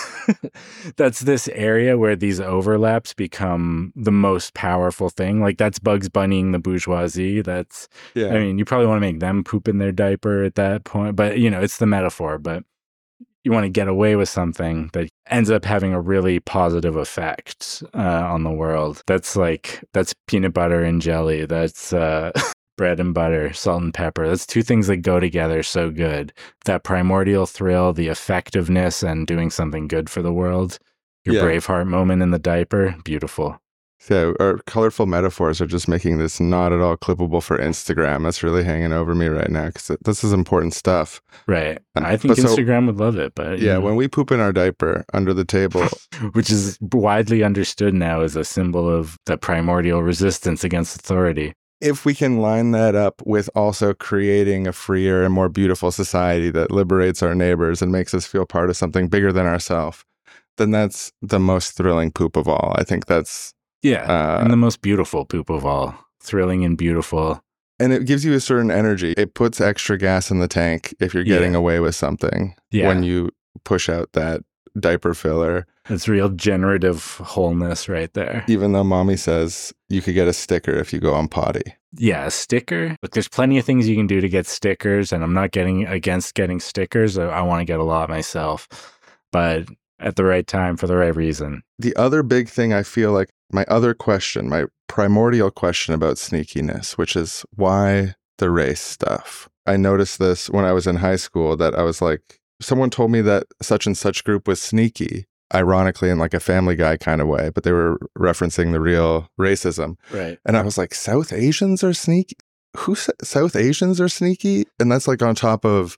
That's this area where these overlaps become the most powerful thing. Like that's Bugs Bunnying the bourgeoisie. That's, Yeah. I mean, you probably want to make them poop in their diaper at that point, but you know, it's the metaphor, but you want to get away with something that ends up having a really positive effect uh, on the world. That's like, that's peanut butter and jelly. That's uh, bread and butter, salt and pepper. That's two things that go together so good. That primordial thrill, the effectiveness, and doing something good for the world. Your Yeah. Braveheart moment in the diaper, beautiful. So our colorful metaphors are just making this not at all clippable for Instagram. That's really hanging over me right now because this is important stuff. Right. Uh, I think but so- Instagram would love it, but you Yeah, know, when we poop in our diaper under the table, which is widely understood now as a symbol of the primordial resistance against authority. if we can line that up with also creating a freer and more beautiful society that liberates our neighbors and makes us feel part of something bigger than ourselves, then that's the most thrilling poop of all. I think that's, Yeah, Uh, and the most beautiful poop of all. Thrilling and beautiful. and it gives you a certain energy. It puts extra gas in the tank if you're getting Yeah. away with something Yeah. when you push out that diaper filler. It's real generative wholeness right there. Even though mommy says you could get a sticker if you go on potty. Yeah, a sticker. Look, there's plenty of things you can do to get stickers, and I'm not getting against getting stickers. I, I want to get a lot myself, but at the right time for the right reason. The other big thing I feel like my other question, my primordial question about sneakiness, which is why the race stuff. I noticed this when I was in high school that I was like, someone told me that such and such group was sneaky, ironically in like a Family Guy kind of way, but they were referencing the real racism. Right. And I was like, South Asians are sneaky? Who sa- South Asians are sneaky? And that's like on top of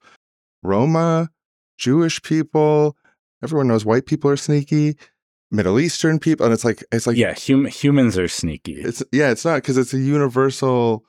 Roma, Jewish people. Everyone knows white people are sneaky, Middle Eastern people. And it's like, it's like, Yeah, hum- humans are sneaky. it's, yeah, it's not because it's a universal,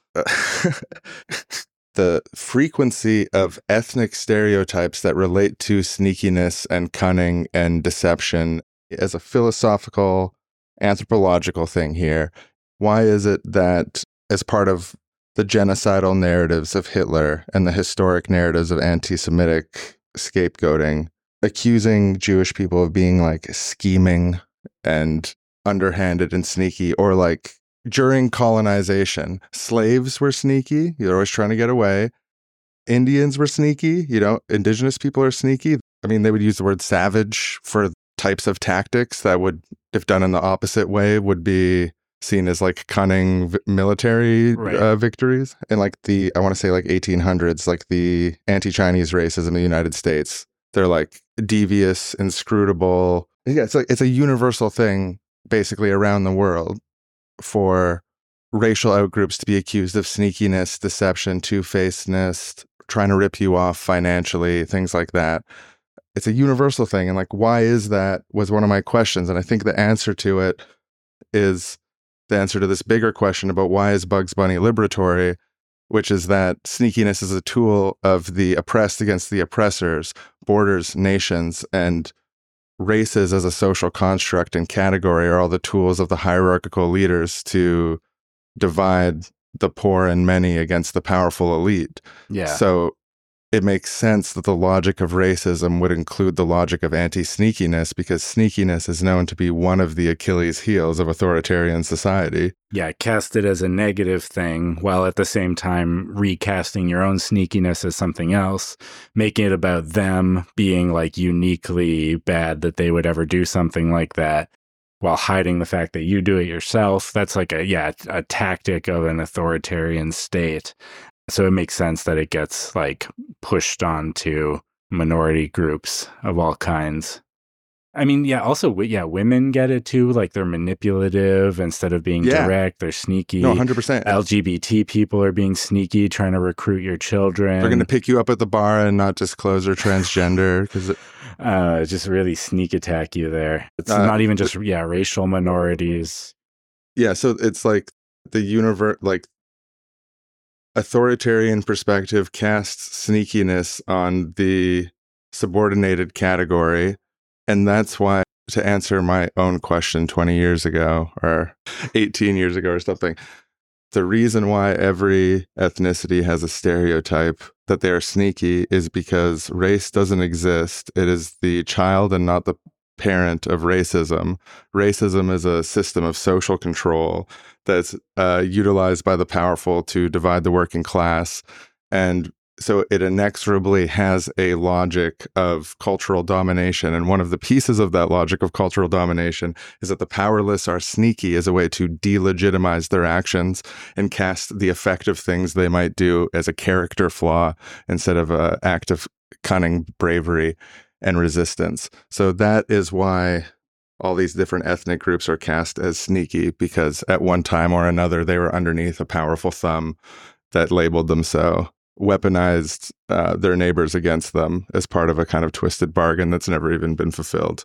the frequency of ethnic stereotypes that relate to sneakiness and cunning and deception as a philosophical, anthropological thing here. Why is it that as part of the genocidal narratives of Hitler and the historic narratives of anti-Semitic scapegoating, accusing Jewish people of being like scheming and underhanded and sneaky, or like during colonization, slaves were sneaky. You're always trying to get away. Indians were sneaky. You know, indigenous people are sneaky. I mean, they would use the word savage for types of tactics that would, if done in the opposite way, would be seen as like cunning v- military Right. uh, victories. And like the, I want to say like eighteen hundreds, like the anti-Chinese racism in the United States. They're like devious, inscrutable. Yeah, it's like it's a universal thing basically around the world for racial outgroups to be accused of sneakiness, deception, two-facedness, trying to rip you off financially, things like that. It's a universal thing. And like, why is that was one of my questions. And I think the answer to it is the answer to this bigger question about why is Bugs Bunny liberatory, which is that sneakiness is a tool of the oppressed against the oppressors, borders, nations, and races as a social construct and category are all the tools of the hierarchical leaders to divide the poor and many against the powerful elite. Yeah. So it makes sense that the logic of racism would include the logic of anti-sneakiness because sneakiness is known to be one of the Achilles heels of authoritarian society. Yeah, cast it as a negative thing while at the same time recasting your own sneakiness as something else, making it about them being like uniquely bad that they would ever do something like that while hiding the fact that you do it yourself. That's like a, yeah, a tactic of an authoritarian state. So it makes sense that it gets like pushed onto minority groups of all kinds. I mean, yeah, also, wi- yeah, women get it too. Like they're manipulative instead of being Yeah. direct. They're sneaky. No, one hundred percent. L G B T people are being sneaky, trying to recruit your children. They're going to pick you up at the bar and not disclose they're transgender because uh, just really sneak attack you there. It's Uh, not even just, yeah, racial minorities. yeah, so it's like the universe, like authoritarian perspective casts sneakiness on the subordinated category. And that's why, to answer my own question twenty years ago or eighteen years ago or something, the reason why every ethnicity has a stereotype that they are sneaky is because race doesn't exist. It is the child and not the parent of racism. Racism is a system of social control that's uh, utilized by the powerful to divide the working class. And so it inexorably has a logic of cultural domination. And one of the pieces of that logic of cultural domination is that the powerless are sneaky as a way to delegitimize their actions and cast the effective things they might do as a character flaw instead of an act of cunning bravery and resistance. So that is why all these different ethnic groups are cast as sneaky, because at one time or another, they were underneath a powerful thumb that labeled them so, weaponized uh, their neighbors against them as part of a kind of twisted bargain that's never even been fulfilled.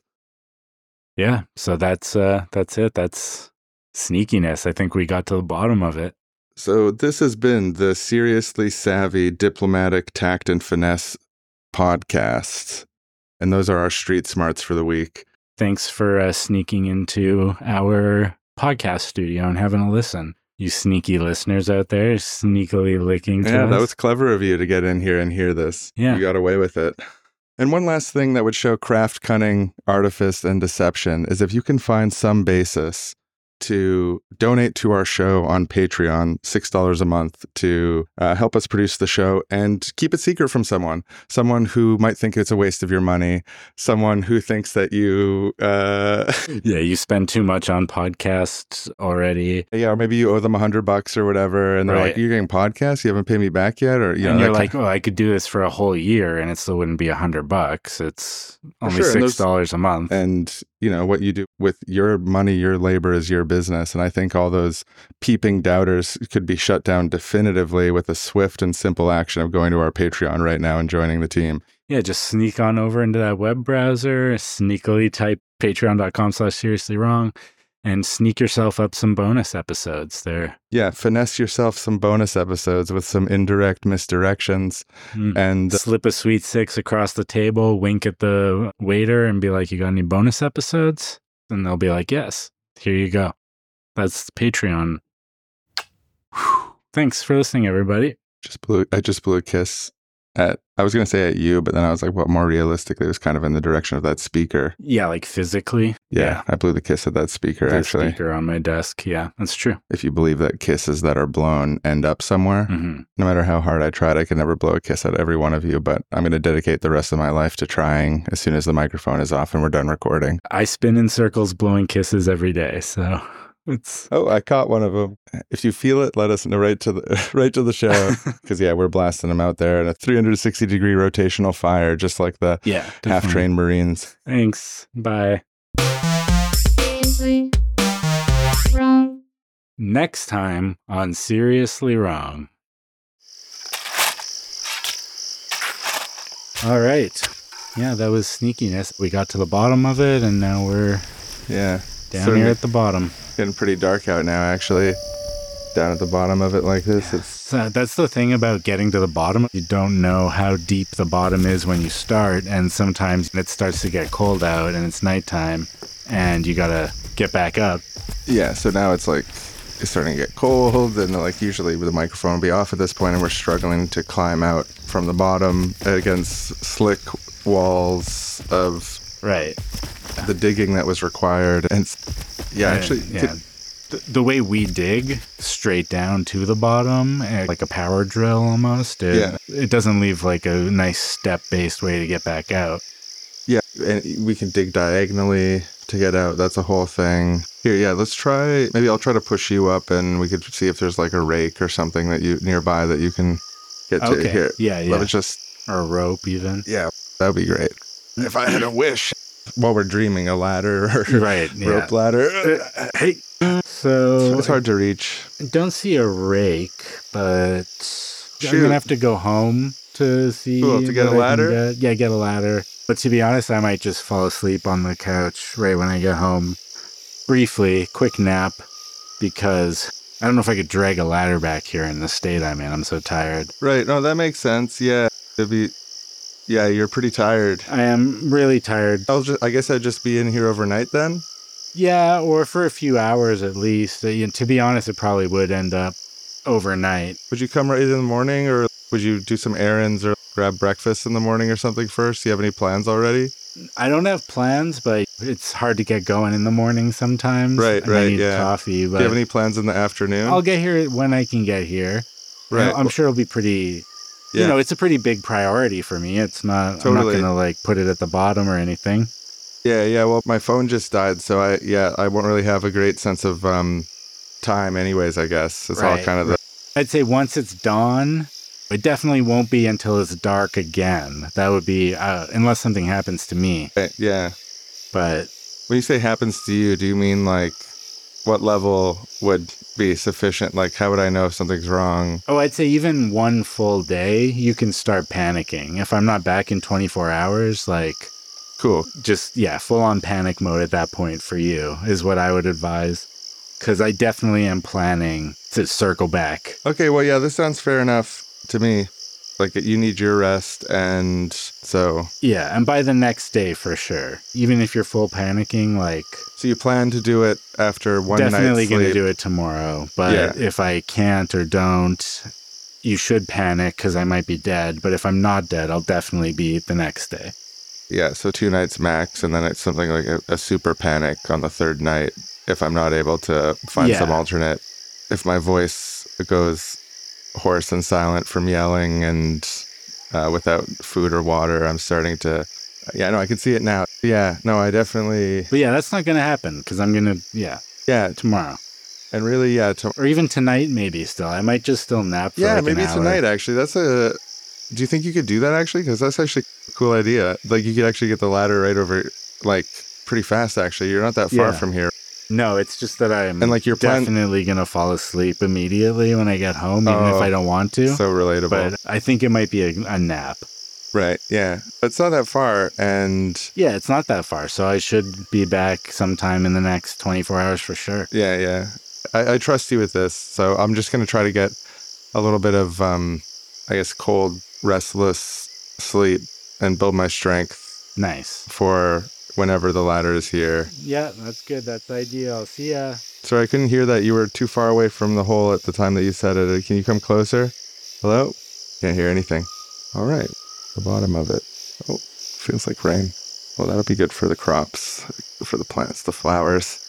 Yeah. So that's, uh, that's it. That's sneakiness. I think we got to the bottom of it. So this has been the Seriously Savvy Diplomatic Tact and Finesse podcast. And those are our street smarts for the week. Thanks for uh, sneaking into our podcast studio and having a listen. You sneaky listeners out there, sneakily licking to Yeah, us. that was clever of you to get in here and hear this. Yeah. You got away with it. And one last thing that would show craft, cunning, artifice, and deception is if you can find some basis to donate to our show on Patreon, six dollars a month, to uh, help us produce the show and keep it secret from someone, someone who might think it's a waste of your money, someone who thinks that you, uh, yeah, you spend too much on podcasts already. yeah, or maybe you owe them a hundred bucks or whatever, and they're Right. like, "You're getting podcasts, you haven't paid me back yet," or you And know, you're that like, kind- oh, I could do this for a whole year and it still wouldn't be a hundred bucks. It's only sure, and six dollars a month. and you know what you do with your money, your labor is your business, and I think all those peeping doubters could be shut down definitively with a swift and simple action of going to our Patreon right now and joining the team. Yeah, just sneak on over into that web browser, sneakily type patreon.com slash seriously wrong, and sneak yourself up some bonus episodes there. Yeah, finesse yourself some bonus episodes with some indirect misdirections. Mm. And Slip a sweet six across the table, wink at the waiter, and be like, you got any bonus episodes? And they'll be like, yes, here you go. That's Patreon. Whew. Thanks for listening, everybody. just blew, I just blew a kiss at, I was going to say at you, but then I was like, well, more realistically, it was kind of in the direction of that speaker. Yeah, like physically. Yeah, I blew the kiss at that speaker, The actually. speaker on my desk. Yeah, that's true. If you believe that kisses that are blown end up somewhere, hmm no matter how hard I tried, I could never blow a kiss at every one of you, but I'm going to dedicate the rest of my life to trying as soon as the microphone is off and we're done recording. I spin in circles blowing kisses every day, so it's Oh, I caught one of them. If you feel it, let us know right to the right to the show, because yeah, we're blasting them out there in a three hundred sixty degree rotational fire, just like the yeah. half definitely. trained Marines. Thanks. Bye. Seriously wrong. Next time on Seriously Wrong. All right. Yeah, that was sneakiness. We got to the bottom of it, and now we're Yeah, down Certainly. here at the bottom. getting pretty dark out now. Actually, down at the bottom of it like this, it's So that's the thing about getting to the bottom. You don't know how deep the bottom is when you start, and sometimes it starts to get cold out and it's nighttime, and you gotta get back up. yeah. So now it's like it's starting to get cold, and like usually the microphone will be off at this point, and we're struggling to climb out from the bottom against slick walls of Right. the digging that was required. And s- yeah, actually, yeah. The, the way we dig straight down to the bottom, eh, like a power drill almost, it, Yeah. it doesn't leave like a nice step-based way to get back out. yeah, and we can dig diagonally to get out. That's a whole thing. Here, yeah, let's try. Maybe I'll try to push you up, and we could see if there's like a rake or something that you nearby that you can get to. Okay. Here, Yeah, let yeah. me just. Or a rope even. Yeah, that'd be great. If I had a wish, while we're dreaming, a ladder or Right, yeah. rope ladder. Uh, hey. So It's hard to reach. I don't see a rake, but I'm Shoot. gonna have to go home to see. Cool, to get what a I can ladder? get. Yeah, get a ladder. But to be honest, I might just fall asleep on the couch right when I get home. Briefly, quick nap, because I don't know if I could drag a ladder back here in the state I'm in. I'm so tired. Right. No, that makes sense. Yeah. It'd be. Yeah, you're pretty tired. I am really tired. I'll just. I guess I'd just be in here overnight then. Yeah, or for a few hours at least. Uh, you know, to be honest, it probably would end up overnight. Would you come right in the morning, or would you do some errands or grab breakfast in the morning or something first? Do you have any plans already? I don't have plans, but it's hard to get going in the morning sometimes. Right, and I right, need yeah. coffee, Do but you have any plans in the afternoon? I'll get here when I can get here. You know, Right. I'm sure it'll be pretty. Yeah. You know, it's a pretty big priority for me. It's not. I'm not Totally. gonna like put it at the bottom or anything. Yeah, yeah. Well, my phone just died, so I yeah, I won't really have a great sense of um time, anyways. I guess it's all Right, kind of the I'd say once it's dawn, it definitely won't be until it's dark again. That would be uh, unless something happens to me. yeah. But When you say happens to you, do you mean like what level would be sufficient? Like, how would I know if something's wrong? oh, I'd say even one full day, you can start panicking. If I'm not back in twenty-four hours, like. Cool. Just, yeah, full on panic mode at that point for you is what I would advise. Because I definitely am planning to circle back. Okay. Well, yeah, this sounds fair enough to me. Like, you need your rest, and so Yeah, and by the next day for sure. Even if you're full panicking, like, so you plan to do it after one definitely night's going to sleep. do it tomorrow. But Yeah. if I can't or don't, you should panic because I might be dead. But if I'm not dead, I'll definitely be the next day. Yeah, so two nights max, and then it's something like a, a super panic on the third night if I'm not able to find Yeah. some alternate. If my voice goes hoarse and silent from yelling and uh, without food or water, I'm starting to. Yeah, no, I can see it now. Yeah, no, I definitely. But yeah, that's not going to happen because I'm going to, yeah, Yeah, tomorrow. and really, yeah, to, Or even tonight, maybe still. I might just still nap for yeah, like maybe an hour. tonight. Actually, that's a. Do you think you could do that actually? Because that's actually a cool idea. Like you could actually get the ladder right over, like pretty fast. Actually, you're not that far Yeah. from here. No, it's just that I'm And, like, your plan- definitely going to fall asleep immediately when I get home, even Oh, if I don't want to. So relatable. But I think it might be a, a nap. Right, yeah. But it's not that far, and Yeah, it's not that far, so I should be back sometime in the next twenty-four hours for sure. yeah, yeah. I, I trust you with this, so I'm just going to try to get a little bit of, um, I guess, cold, restless sleep and build my strength Nice. for whenever the ladder is here. Yeah, that's good. That's ideal. See ya. Sorry, I couldn't hear that. You were too far away from the hole at the time that you said it. Can you come closer? Hello? Can't hear anything. All right, the bottom of it. Oh, feels like rain. Well, that'll be good for the crops, for the plants, the flowers.